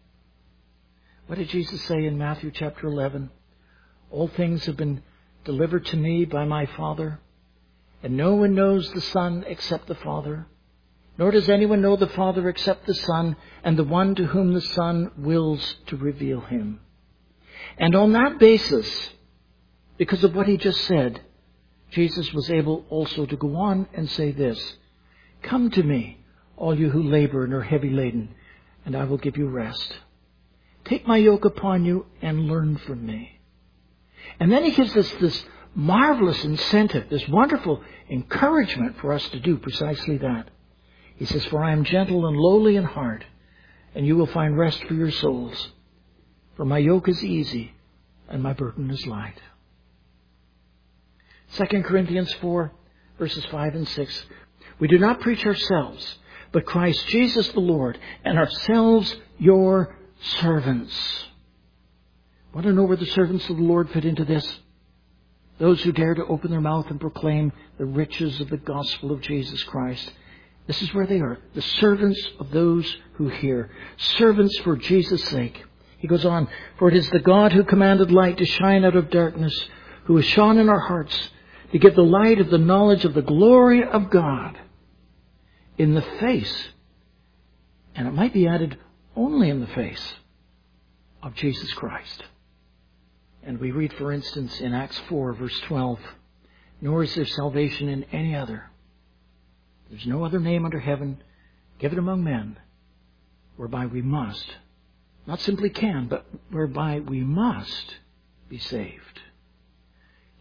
What did Jesus say in Matthew chapter 11? All things have been delivered to me by my Father, and no one knows the Son except the Father, nor does anyone know the Father except the Son, and the one to whom the Son wills to reveal Him. And on that basis, because of what He just said, Jesus was able also to go on and say this, come to me, all you who labor and are heavy laden, and I will give you rest. Take my yoke upon you and learn from me. And then He gives us this marvelous incentive, this wonderful encouragement for us to do precisely that. He says, for I am gentle and lowly in heart, and you will find rest for your souls. For my yoke is easy and my burden is light. 2 Corinthians 4, verses 5 and 6. We do not preach ourselves, but Christ Jesus the Lord, and ourselves your servants. Want to know where the servants of the Lord fit into this? Those who dare to open their mouth and proclaim the riches of the gospel of Jesus Christ. This is where they are. The servants of those who hear. Servants for Jesus' sake. He goes on, for it is the God who commanded light to shine out of darkness, who has shone in our hearts to give the light of the knowledge of the glory of God in the face, and it might be added only in the face, of Jesus Christ. And we read, for instance, in Acts 4, verse 12, nor is there salvation in any other. There's no other name under heaven given among men whereby we must, not simply can, but whereby we must be saved.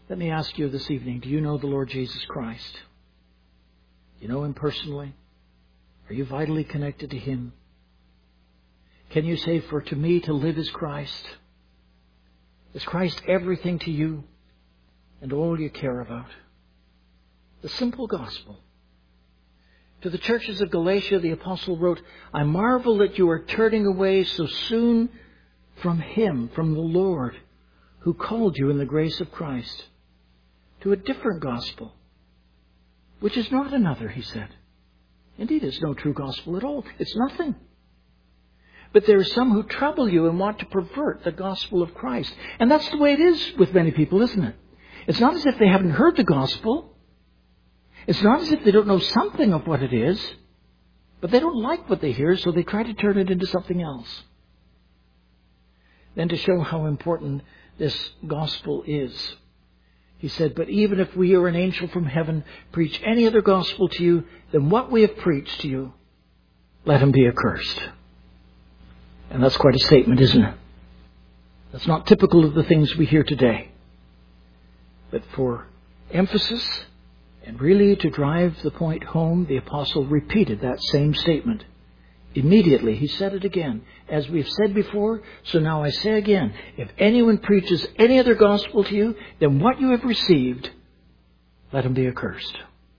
Let me ask you this evening, do you know the Lord Jesus Christ? Do you know Him personally? Are you vitally connected to Him? Can you say, for to me to live is Christ? Is Christ everything to you and all you care about? The simple gospel. To the churches of Galatia, the apostle wrote, I marvel that you are turning away so soon from Him, from the Lord, who called you in the grace of Christ, to a different gospel, which is not another, he said. Indeed, it's no true gospel at all. It's nothing. But there are some who trouble you and want to pervert the gospel of Christ. And that's the way it is with many people, isn't it? It's not as if they haven't heard the gospel. It's not as if they don't know something of what it is. But they don't like what they hear, so they try to turn it into something else. Then to show how important this gospel is, he said, but even if we or an angel from heaven preach any other gospel to you than what we have preached to you, let him be accursed. And that's quite a statement, isn't it? That's not typical of the things we hear today. But for emphasis and really to drive the point home, the apostle repeated that same statement. Immediately, he said it again. As we've said before, so now I say again, if anyone preaches any other gospel to you than what you have received, let him be accursed.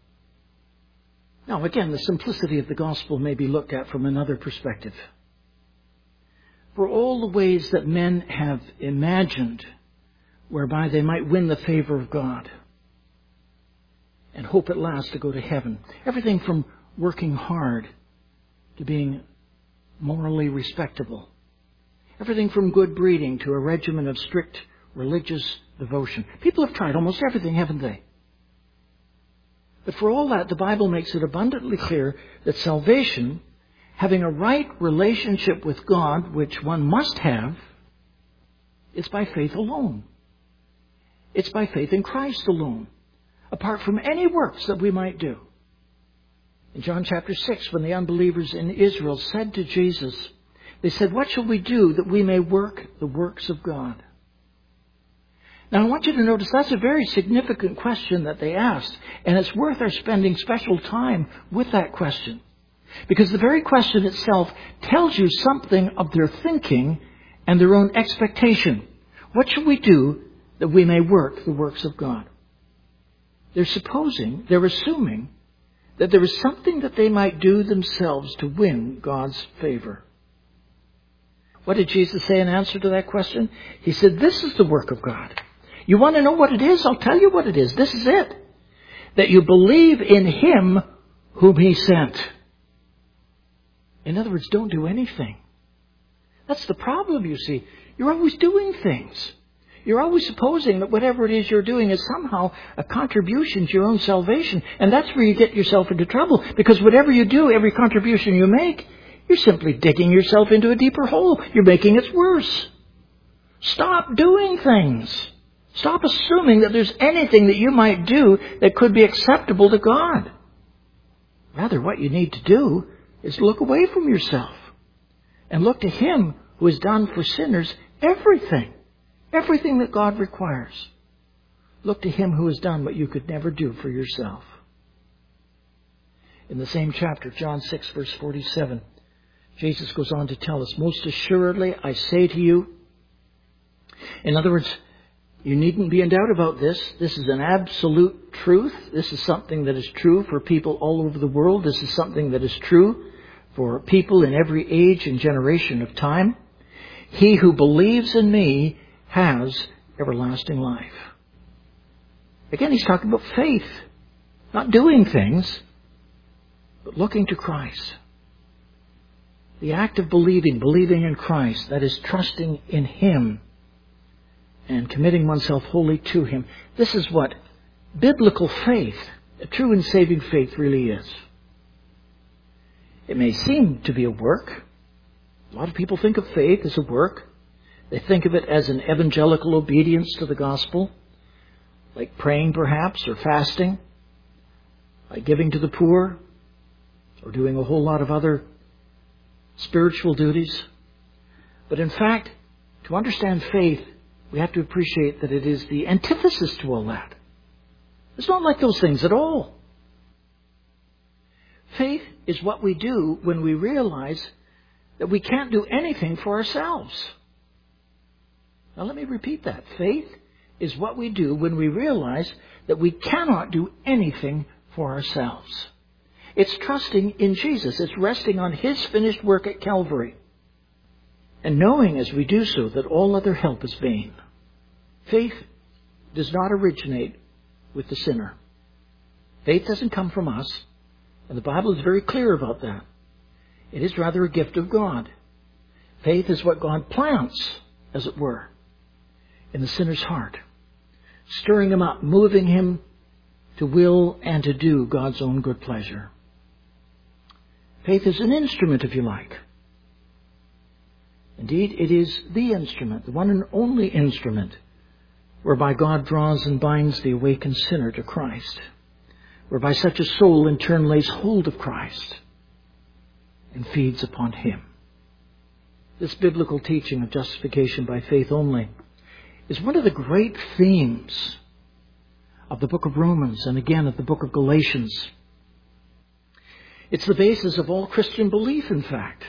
Now again, the simplicity of the gospel may be looked at from another perspective. For all the ways that men have imagined whereby they might win the favor of God and hope at last to go to heaven, everything from working hard to being morally respectable. Everything from good breeding to a regimen of strict religious devotion. People have tried almost everything, haven't they? But for all that, the Bible makes it abundantly clear that salvation, having a right relationship with God, which one must have, is by faith alone. It's by faith in Christ alone, apart from any works that we might do. In John chapter 6, when the unbelievers in Israel said to Jesus, they said, what shall we do that we may work the works of God? Now I want you to notice that's a very significant question that they asked, and it's worth our spending special time with that question. Because the very question itself tells you something of their thinking and their own expectation. What shall we do that we may work the works of God? They're assuming that there is something that they might do themselves to win God's favor. What did Jesus say in answer to that question? He said, this is the work of God. You want to know what it is? I'll tell you what it is. This is it. That you believe in Him whom He sent. In other words, don't do anything. That's the problem, you see. You're always doing things. You're always supposing that whatever it is you're doing is somehow a contribution to your own salvation. And that's where you get yourself into trouble. Because whatever you do, every contribution you make, you're simply digging yourself into a deeper hole. You're making it worse. Stop doing things. Stop assuming that there's anything that you might do that could be acceptable to God. Rather, what you need to do is look away from yourself and look to Him who has done for sinners everything. Everything that God requires. Look to Him who has done what you could never do for yourself. In the same chapter, John 6, verse 47, Jesus goes on to tell us, most assuredly, I say to you. In other words, you needn't be in doubt about this. This is an absolute truth. This is something that is true for people all over the world. This is something that is true for people in every age and generation of time. He who believes in me has everlasting life. Again, he's talking about faith. Not doing things, but looking to Christ. The act of believing in Christ, that is trusting in Him and committing oneself wholly to Him. This is what biblical faith, a true and saving faith, really is. It may seem to be a work. A lot of people think of faith as a work. They think of it as an evangelical obedience to the gospel, like praying perhaps, or fasting, like giving to the poor, or doing a whole lot of other spiritual duties. But in fact, to understand faith we have to appreciate that it is the antithesis to all that. It's not like those things at all. Faith is what we do when we realize that we can't do anything for ourselves. Now let me repeat that. Faith is what we do when we realize that we cannot do anything for ourselves. It's trusting in Jesus. It's resting on His finished work at Calvary. And knowing as we do so that all other help is vain. Faith does not originate with the sinner. Faith doesn't come from us. And the Bible is very clear about that. It is rather a gift of God. Faith is what God plants, as it were, in the sinner's heart, stirring him up, moving him to will and to do God's own good pleasure. Faith is an instrument, if you like. Indeed, it is the instrument, the one and only instrument, whereby God draws and binds the awakened sinner to Christ, whereby such a soul in turn lays hold of Christ and feeds upon Him. This biblical teaching of justification by faith only is one of the great themes of the book of Romans and again of the book of Galatians. It's the basis of all Christian belief, in fact.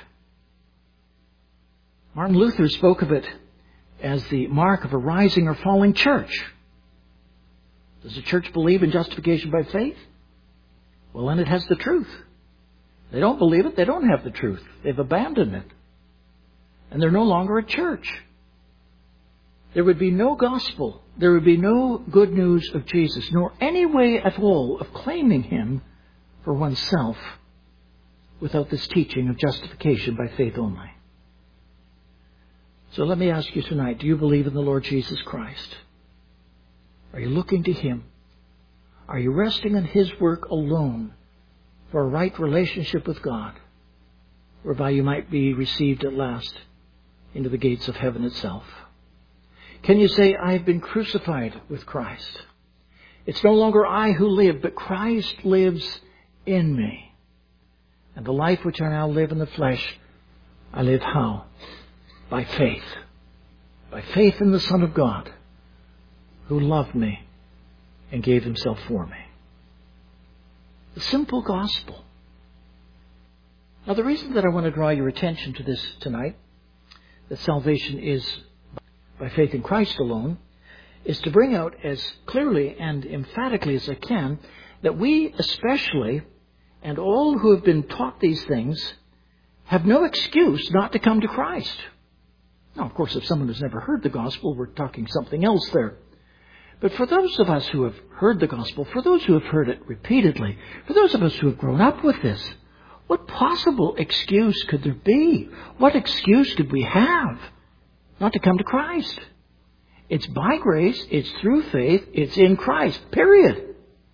Martin Luther spoke of it as the mark of a rising or falling church. Does the church believe in justification by faith? Well, then it has the truth. They don't believe it, they don't have the truth. They've abandoned it. And they're no longer a church. There would be no gospel. There would be no good news of Jesus, nor any way at all of claiming Him for oneself without this teaching of justification by faith only. So let me ask you tonight, do you believe in the Lord Jesus Christ? Are you looking to Him? Are you resting on His work alone for a right relationship with God, whereby you might be received at last into the gates of heaven itself? Can you say, I have been crucified with Christ? It's no longer I who live, but Christ lives in me. And the life which I now live in the flesh, I live how? By faith. By faith in the Son of God, who loved me and gave Himself for me. The simple gospel. Now, the reason that I want to draw your attention to this tonight, that salvation is by faith in Christ alone, is to bring out as clearly and emphatically as I can that we especially, and all who have been taught these things, have no excuse not to come to Christ. Now, of course, if someone has never heard the gospel, we're talking something else there. But for those of us who have heard the gospel, for those who have heard it repeatedly, for those of us who have grown up with this, what possible excuse could there be? What excuse could we have not to come to Christ? It's by grace, it's through faith, it's in Christ, period.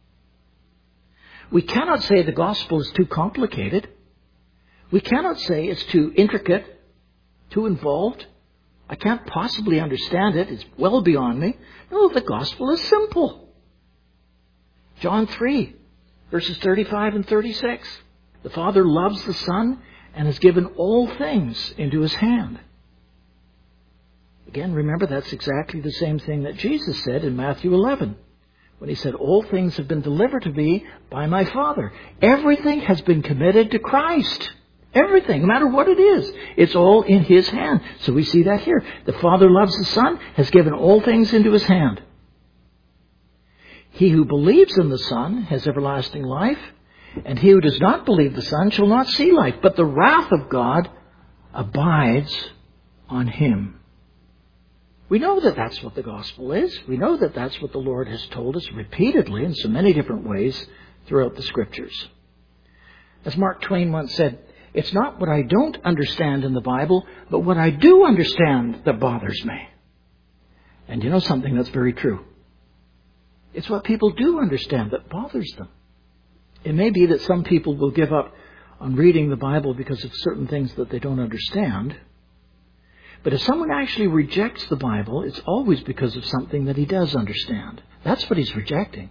We cannot say the gospel is too complicated. We cannot say it's too intricate, too involved. I can't possibly understand it. It's well beyond me. No, the gospel is simple. John 3, verses 35 and 36. The Father loves the Son and has given all things into His hand. Again, remember, that's exactly the same thing that Jesus said in Matthew 11, when He said, all things have been delivered to me by my Father. Everything has been committed to Christ. Everything, no matter what it is, it's all in His hand. So we see that here. The Father loves the Son, has given all things into His hand. He who believes in the Son has everlasting life, and he who does not believe the Son shall not see life, but the wrath of God abides on him. We know that that's what the gospel is. We know that that's what the Lord has told us repeatedly in so many different ways throughout the Scriptures. As Mark Twain once said, it's not what I don't understand in the Bible, but what I do understand that bothers me. And you know something, that's very true. It's what people do understand that bothers them. It may be that some people will give up on reading the Bible because of certain things that they don't understand. But if someone actually rejects the Bible, it's always because of something that he does understand. That's what he's rejecting.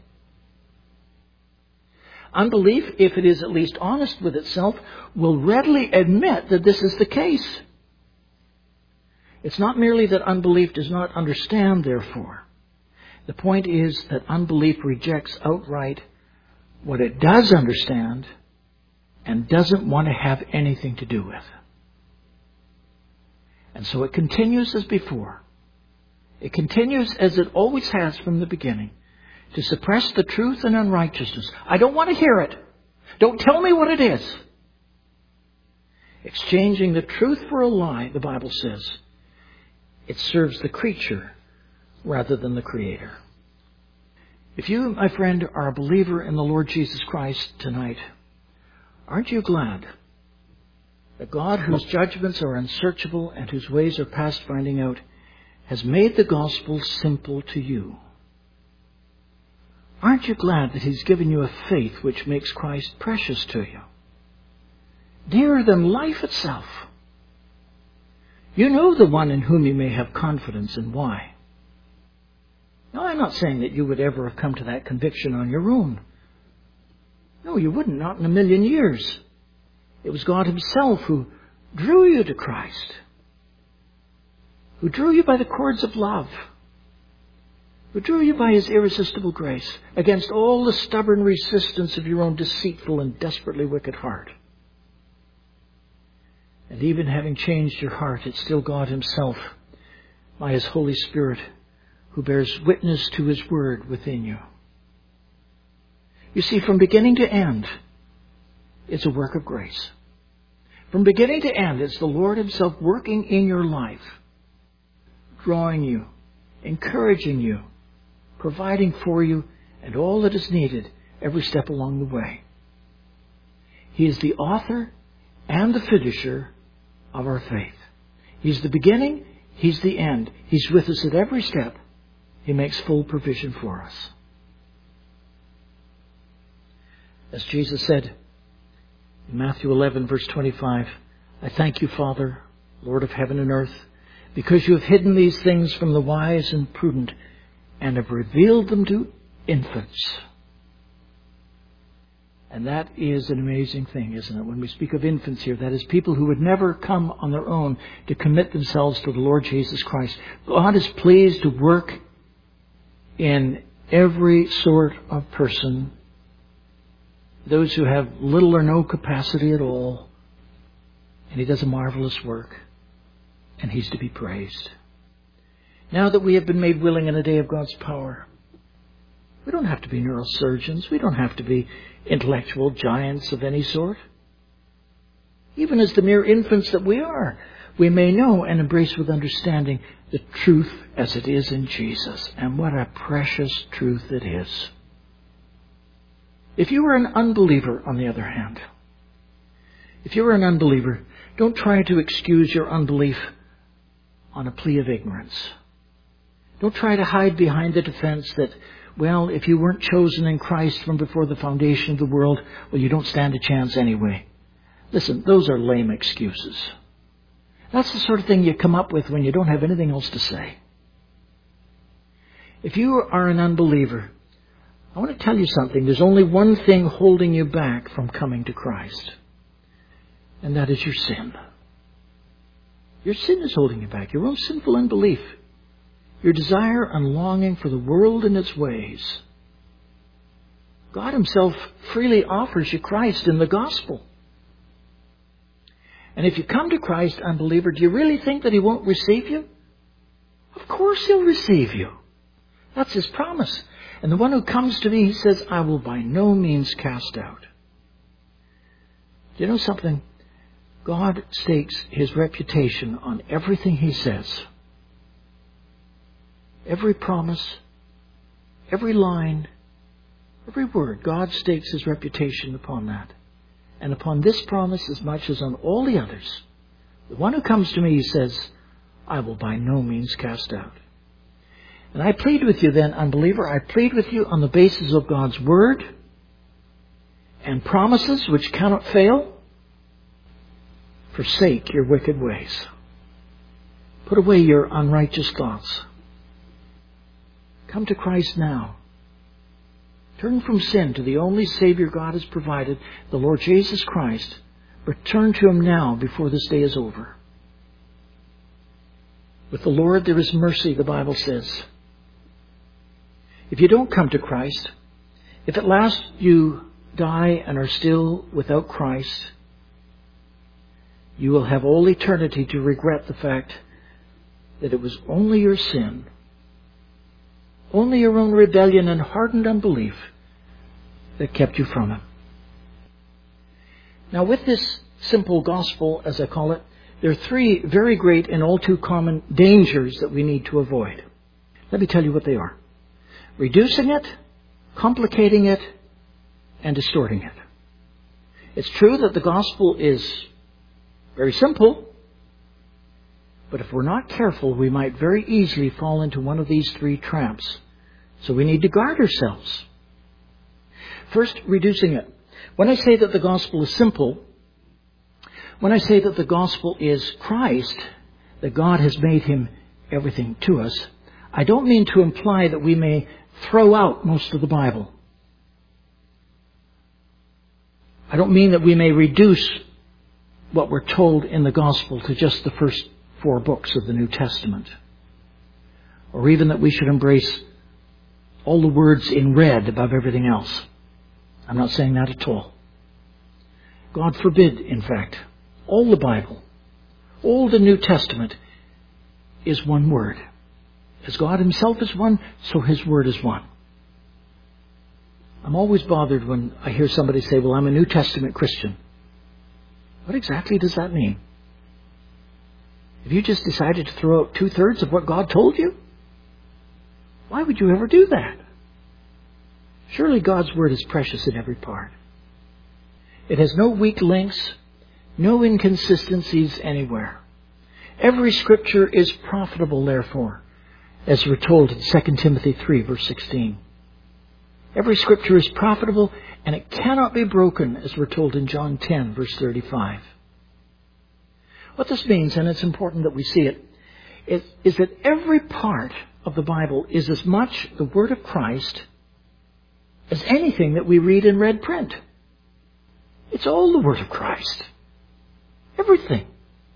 Unbelief, if it is at least honest with itself, will readily admit that this is the case. It's not merely that unbelief does not understand, therefore. The point is that unbelief rejects outright what it does understand and doesn't want to have anything to do with. And so it continues as before. It continues as it always has from the beginning, to suppress the truth and unrighteousness. I don't want to hear it. Don't tell me what it is. Exchanging the truth for a lie, the Bible says, it serves the creature rather than the Creator. If you, my friend, are a believer in the Lord Jesus Christ tonight, aren't you glad that God, whose judgments are unsearchable and whose ways are past finding out, has made the gospel simple to you? Aren't you glad that He's given you a faith which makes Christ precious to you, dearer than life itself? You know the one in whom you may have confidence, and why. Now, I'm not saying that you would ever have come to that conviction on your own. No, you wouldn't, not in a million years. It was God Himself who drew you to Christ, who drew you by the cords of love, who drew you by His irresistible grace against all the stubborn resistance of your own deceitful and desperately wicked heart. And even having changed your heart, it's still God Himself, by His Holy Spirit, who bears witness to His Word within you. You see, from beginning to end, it's a work of grace. From beginning to end, it's the Lord Himself working in your life, drawing you, encouraging you, providing for you, and all that is needed every step along the way. He is the author and the finisher of our faith. He's the beginning, He's the end. He's with us at every step. He makes full provision for us. As Jesus said in Matthew 11, verse 25, I thank you, Father, Lord of heaven and earth, because you have hidden these things from the wise and prudent and have revealed them to infants. And that is an amazing thing, isn't it? When we speak of infants here, that is people who would never come on their own to commit themselves to the Lord Jesus Christ. God is pleased to work in every sort of person, those who have little or no capacity at all, and He does a marvelous work, and He's to be praised. Now that we have been made willing in a day of God's power, we don't have to be neurosurgeons. We don't have to be intellectual giants of any sort. Even as the mere infants that we are, we may know and embrace with understanding the truth as it is in Jesus. And what a precious truth it is. If you are an unbeliever, on the other hand, if you are an unbeliever, don't try to excuse your unbelief on a plea of ignorance. Don't try to hide behind the defense that, well, if you weren't chosen in Christ from before the foundation of the world, well, you don't stand a chance anyway. Listen, those are lame excuses. That's the sort of thing you come up with when you don't have anything else to say. If you are an unbeliever, I want to tell you something. There's only one thing holding you back from coming to Christ, and that is your sin. Your sin is holding you back, your own sinful unbelief. Your desire and longing for the world and its ways. God Himself freely offers you Christ in the gospel. And if you come to Christ, unbeliever, do you really think that He won't receive you? Of course He'll receive you. That's His promise. And the one who comes to me, He says, I will by no means cast out. Do you know something? God stakes His reputation on everything He says. Every promise, every line, every word, God stakes His reputation upon that. And upon this promise as much as on all the others. The one who comes to me, He says, I will by no means cast out. And I plead with you then, unbeliever, I plead with you on the basis of God's Word and promises which cannot fail. Forsake your wicked ways. Put away your unrighteous thoughts. Come to Christ now. Turn from sin to the only Savior God has provided, the Lord Jesus Christ. Return to Him now before this day is over. With the Lord there is mercy, the Bible says. If you don't come to Christ, if at last you die and are still without Christ, you will have all eternity to regret the fact that it was only your sin, only your own rebellion and hardened unbelief that kept you from Him. Now, with this simple gospel, as I call it, there are three very great and all too common dangers that we need to avoid. Let me tell you what they are. Reducing it, complicating it, and distorting it. It's true that the gospel is very simple, but if we're not careful, we might very easily fall into one of these three traps. So we need to guard ourselves. First, reducing it. When I say that the gospel is simple, when I say that the gospel is Christ, that God has made Him everything to us, I don't mean to imply that we may throw out most of the Bible. I don't mean that we may reduce what we're told in the gospel to just the first 4 books of the New Testament. Or even that we should embrace all the words in red above everything else. I'm not saying that at all. God forbid, in fact. All the Bible, all the New Testament is one word. As God Himself is one, so His Word is one. I'm always bothered when I hear somebody say, well, I'm a New Testament Christian. What exactly does that mean? Have you just decided to throw out 2/3 of what God told you? Why would you ever do that? Surely God's Word is precious in every part. It has no weak links, no inconsistencies anywhere. Every Scripture is profitable, therefore, as we're told in 2 Timothy 3, verse 16. Every Scripture is profitable, and it cannot be broken, as we're told in John 10, verse 35. What this means, and it's important that we see it, is that every part of the Bible is as much the Word of Christ as anything that we read in red print. It's all the Word of Christ. Everything.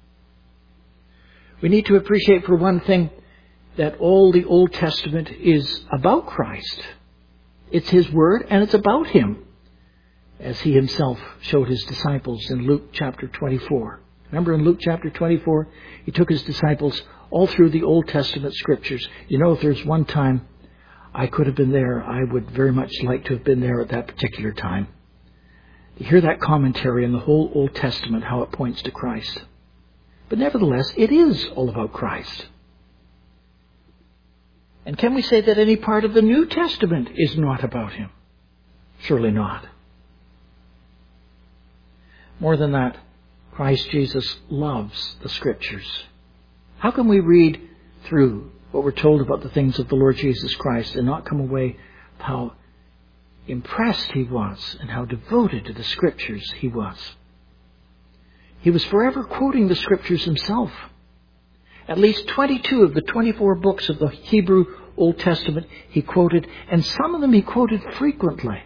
We need to appreciate, for one thing, that all the Old Testament is about Christ. It's His Word and it's about Him, as He Himself showed His disciples in Luke chapter 24. Remember in Luke chapter 24, He took His disciples all through the Old Testament Scriptures. You know, if there's one time I could have been there, I would very much like to have been there at that particular time. To hear that commentary on the whole Old Testament, how it points to Christ. But nevertheless, it is all about Christ. And can we say that any part of the New Testament is not about Him? Surely not. More than that, Christ Jesus loves the Scriptures. How can we read through what we're told about the things of the Lord Jesus Christ and not come away with how impressed He was and how devoted to the Scriptures He was? He was forever quoting the Scriptures Himself. At least 22 of the 24 books of the Hebrew Old Testament He quoted, and some of them He quoted frequently.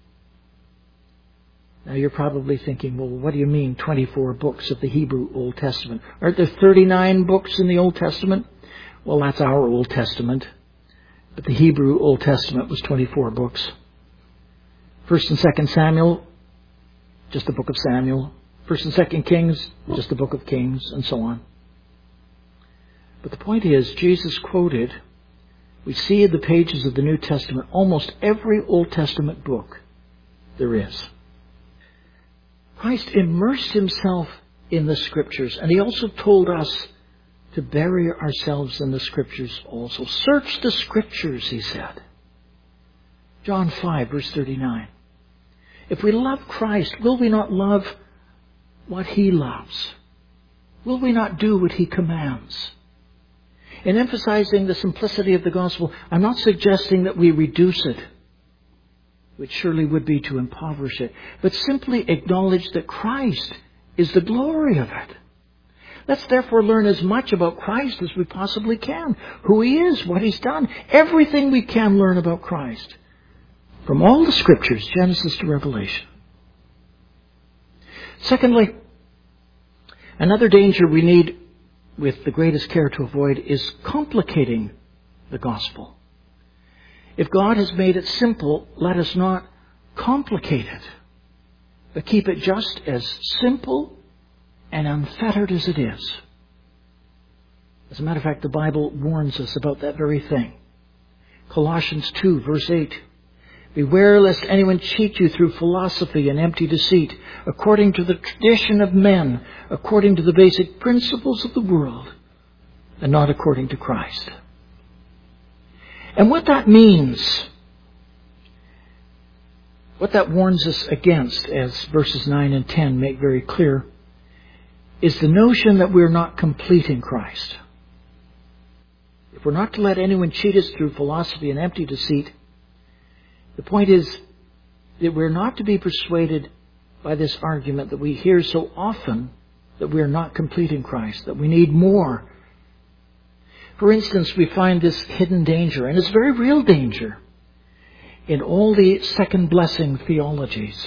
Now you're probably thinking, well, what do you mean 24 books of the Hebrew Old Testament? Aren't there 39 books in the Old Testament? Well, that's our Old Testament. But the Hebrew Old Testament was 24 books. 1st and 2nd Samuel, just the book of Samuel. 1st and 2nd Kings, just the book of Kings, and so on. But the point is, Jesus quoted, we see in the pages of the New Testament, almost every Old Testament book there is. Christ immersed Himself in the Scriptures, and He also told us to bury ourselves in the Scriptures also. Search the Scriptures, He said. John 5, verse 39. If we love Christ, will we not love what He loves? Will we not do what He commands? In emphasizing the simplicity of the gospel, I'm not suggesting that we reduce it, which surely would be to impoverish it, but simply acknowledge that Christ is the glory of it. Let's therefore learn as much about Christ as we possibly can. Who He is, what He's done, everything we can learn about Christ. From all the Scriptures, Genesis to Revelation. Secondly, another danger we need with the greatest care to avoid is complicating the gospel. If God has made it simple, let us not complicate it, but keep it just as simple and unfettered as it is. As a matter of fact, the Bible warns us about that very thing. Colossians 2, verse 8. Beware lest anyone cheat you through philosophy and empty deceit, according to the tradition of men, according to the basic principles of the world, and not according to Christ. And what that means, what that warns us against, as verses 9 and 10 make very clear, is the notion that we're not complete in Christ. If we're not to let anyone cheat us through philosophy and empty deceit, the point is that we're not to be persuaded by this argument that we hear so often that we are not complete in Christ, that we need more. For instance, we find this hidden danger, and it's very real danger, in all the second blessing theologies.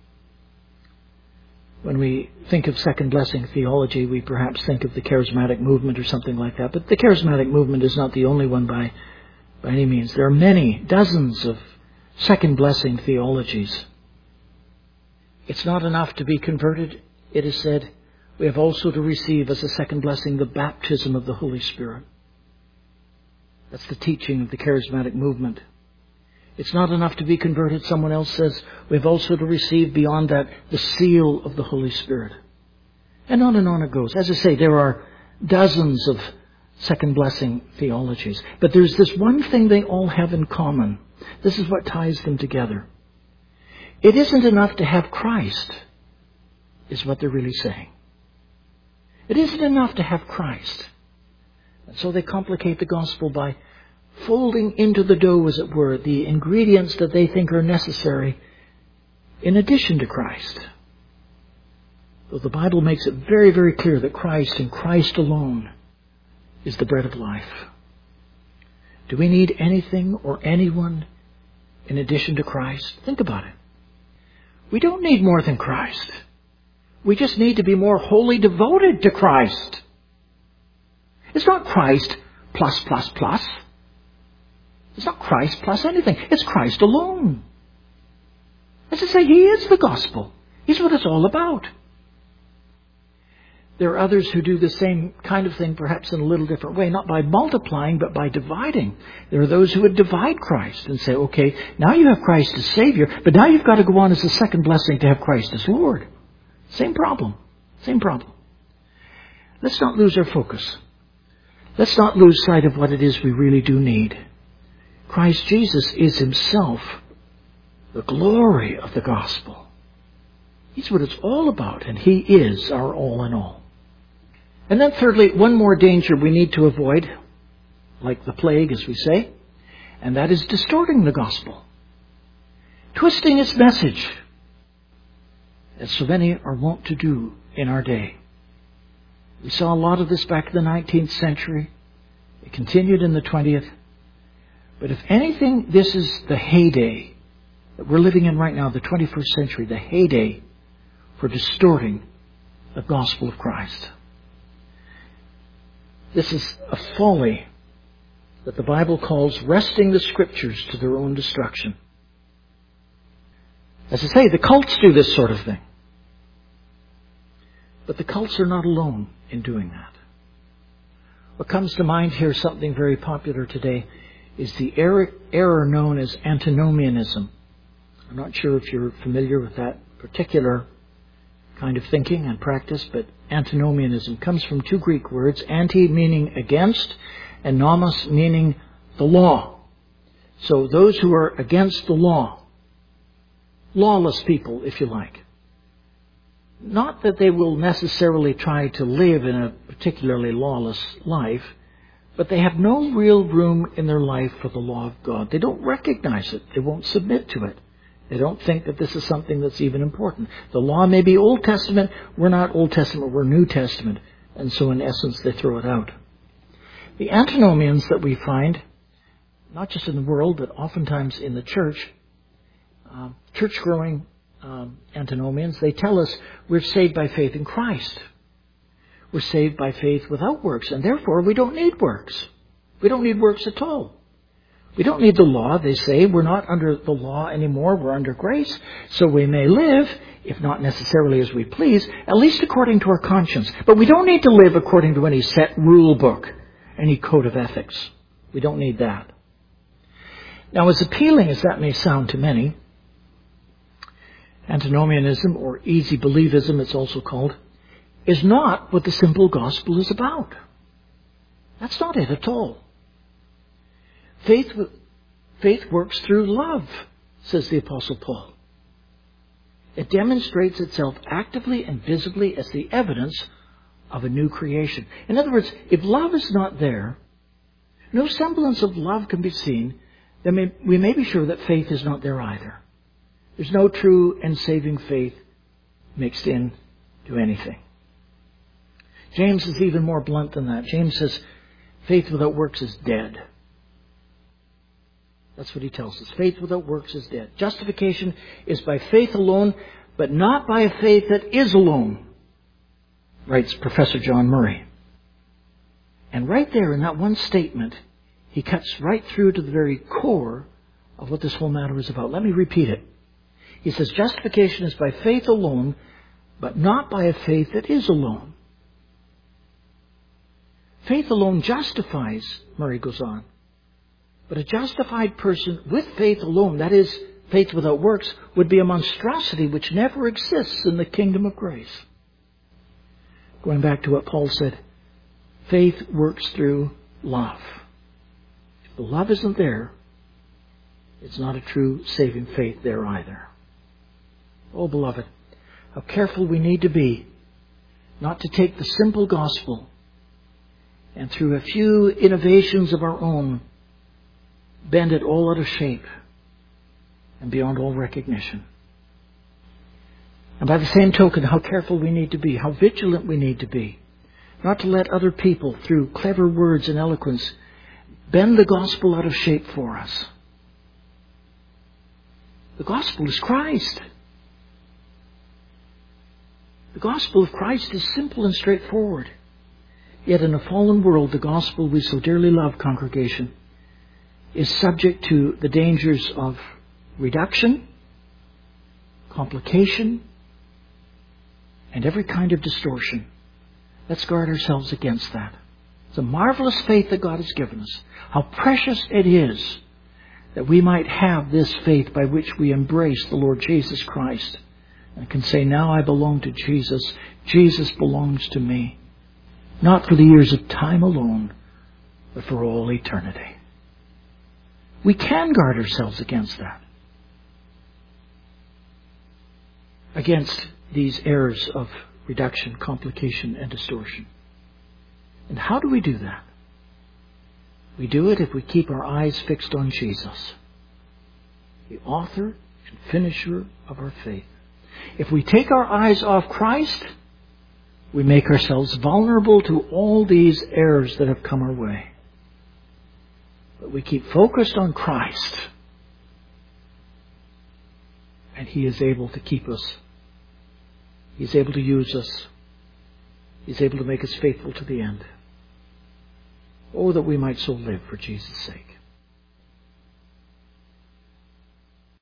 When we think of second blessing theology, we perhaps think of the charismatic movement or something like that. But the charismatic movement is not the only one by any means. There are many, dozens of second blessing theologies. It's not enough to be converted. It is said we have also to receive as a second blessing the baptism of the Holy Spirit. That's the teaching of the charismatic movement. It's not enough to be converted. Someone else says we have also to receive beyond that the seal of the Holy Spirit. And on it goes. As I say, there are dozens of second blessing theologies. But there's this one thing they all have in common. This is what ties them together. It isn't enough to have Christ, is what they're really saying. It isn't enough to have Christ. And so they complicate the gospel by folding into the dough, as it were, the ingredients that they think are necessary in addition to Christ. Though the Bible makes it very, very clear that Christ and Christ alone is the bread of life. Do we need anything or anyone in addition to Christ? Think about it. We don't need more than Christ. We just need to be more wholly devoted to Christ. It's not Christ plus, plus, plus. It's not Christ plus anything. It's Christ alone. As I say, He is the gospel. He's what it's all about. There are others who do the same kind of thing, perhaps in a little different way, not by multiplying, but by dividing. There are those who would divide Christ and say, okay, now you have Christ as Savior, but now you've got to go on as the second blessing to have Christ as Lord. Same problem. Same problem. Let's not lose our focus. Let's not lose sight of what it is we really do need. Christ Jesus is Himself the glory of the gospel. He's what it's all about, and He is our all in all. And then thirdly, one more danger we need to avoid, like the plague, as we say, and that is distorting the gospel, twisting its message, as so many are wont to do in our day. We saw a lot of this back in the 19th century. It continued in the 20th. But if anything, this is the heyday that we're living in right now, the 21st century, the heyday for distorting the gospel of Christ. This is a folly that the Bible calls wresting the Scriptures to their own destruction. As I say, the cults do this sort of thing. But the cults are not alone in doing that. What comes to mind here, something very popular today, is the error known as antinomianism. I'm not sure if you're familiar with that particular kind of thinking and practice, but antinomianism comes from two Greek words, anti meaning against, and nomos meaning the law. So those who are against the law, lawless people, if you like. Not that they will necessarily try to live in a particularly lawless life, but they have no real room in their life for the law of God. They don't recognize it. They won't submit to it. They don't think that this is something that's even important. The law may be Old Testament. We're not Old Testament. We're New Testament. And so in essence, they throw it out. The antinomians that we find, not just in the world, but oftentimes in the church, church-growing antinomians, they tell us we're saved by faith in Christ. We're saved by faith without works, and therefore we don't need works. We don't need works at all. We don't need the law, they say. We're not under the law anymore. We're under grace. So we may live, if not necessarily as we please, at least according to our conscience. But we don't need to live according to any set rule book, any code of ethics. We don't need that. Now, as appealing as that may sound to many, antinomianism, or easy believism it's also called, is not what the simple gospel is about. That's not it at all. Faith works through love, says the Apostle Paul. It demonstrates itself actively and visibly as the evidence of a new creation. In other words, if love is not there, no semblance of love can be seen, then we may be sure that faith is not there either. There's no true and saving faith mixed in to anything. James is even more blunt than that. James says, faith without works is dead. That's what he tells us. Faith without works is dead. Justification is by faith alone, but not by a faith that is alone, writes Professor John Murray. And right there in that one statement, he cuts right through to the very core of what this whole matter is about. Let me repeat it. He says, justification is by faith alone, but not by a faith that is alone. Faith alone justifies, Murray goes on. But a justified person with faith alone, that is, faith without works, would be a monstrosity which never exists in the kingdom of grace. Going back to what Paul said, faith works through love. If the love isn't there, it's not a true saving faith there either. Oh, beloved, how careful we need to be not to take the simple gospel and through a few innovations of our own, bend it all out of shape and beyond all recognition. And by the same token, how careful we need to be, how vigilant we need to be, not to let other people, through clever words and eloquence, bend the gospel out of shape for us. The gospel is Christ. The gospel of Christ is simple and straightforward. Yet in a fallen world, the gospel we so dearly love, congregation, is subject to the dangers of reduction, complication, and every kind of distortion. Let's guard ourselves against that. It's a marvelous faith that God has given us. How precious it is that we might have this faith by which we embrace the Lord Jesus Christ and can say, now I belong to Jesus. Jesus belongs to me. Not for the years of time alone, but for all eternity. We can guard ourselves against that. Against these errors of reduction, complication, and distortion. And how do we do that? We do it if we keep our eyes fixed on Jesus, the author and finisher of our faith. If we take our eyes off Christ, we make ourselves vulnerable to all these errors that have come our way. But we keep focused on Christ, and He is able to keep us. He's able to use us. He's able to make us faithful to the end. Oh, that we might so live for Jesus' sake.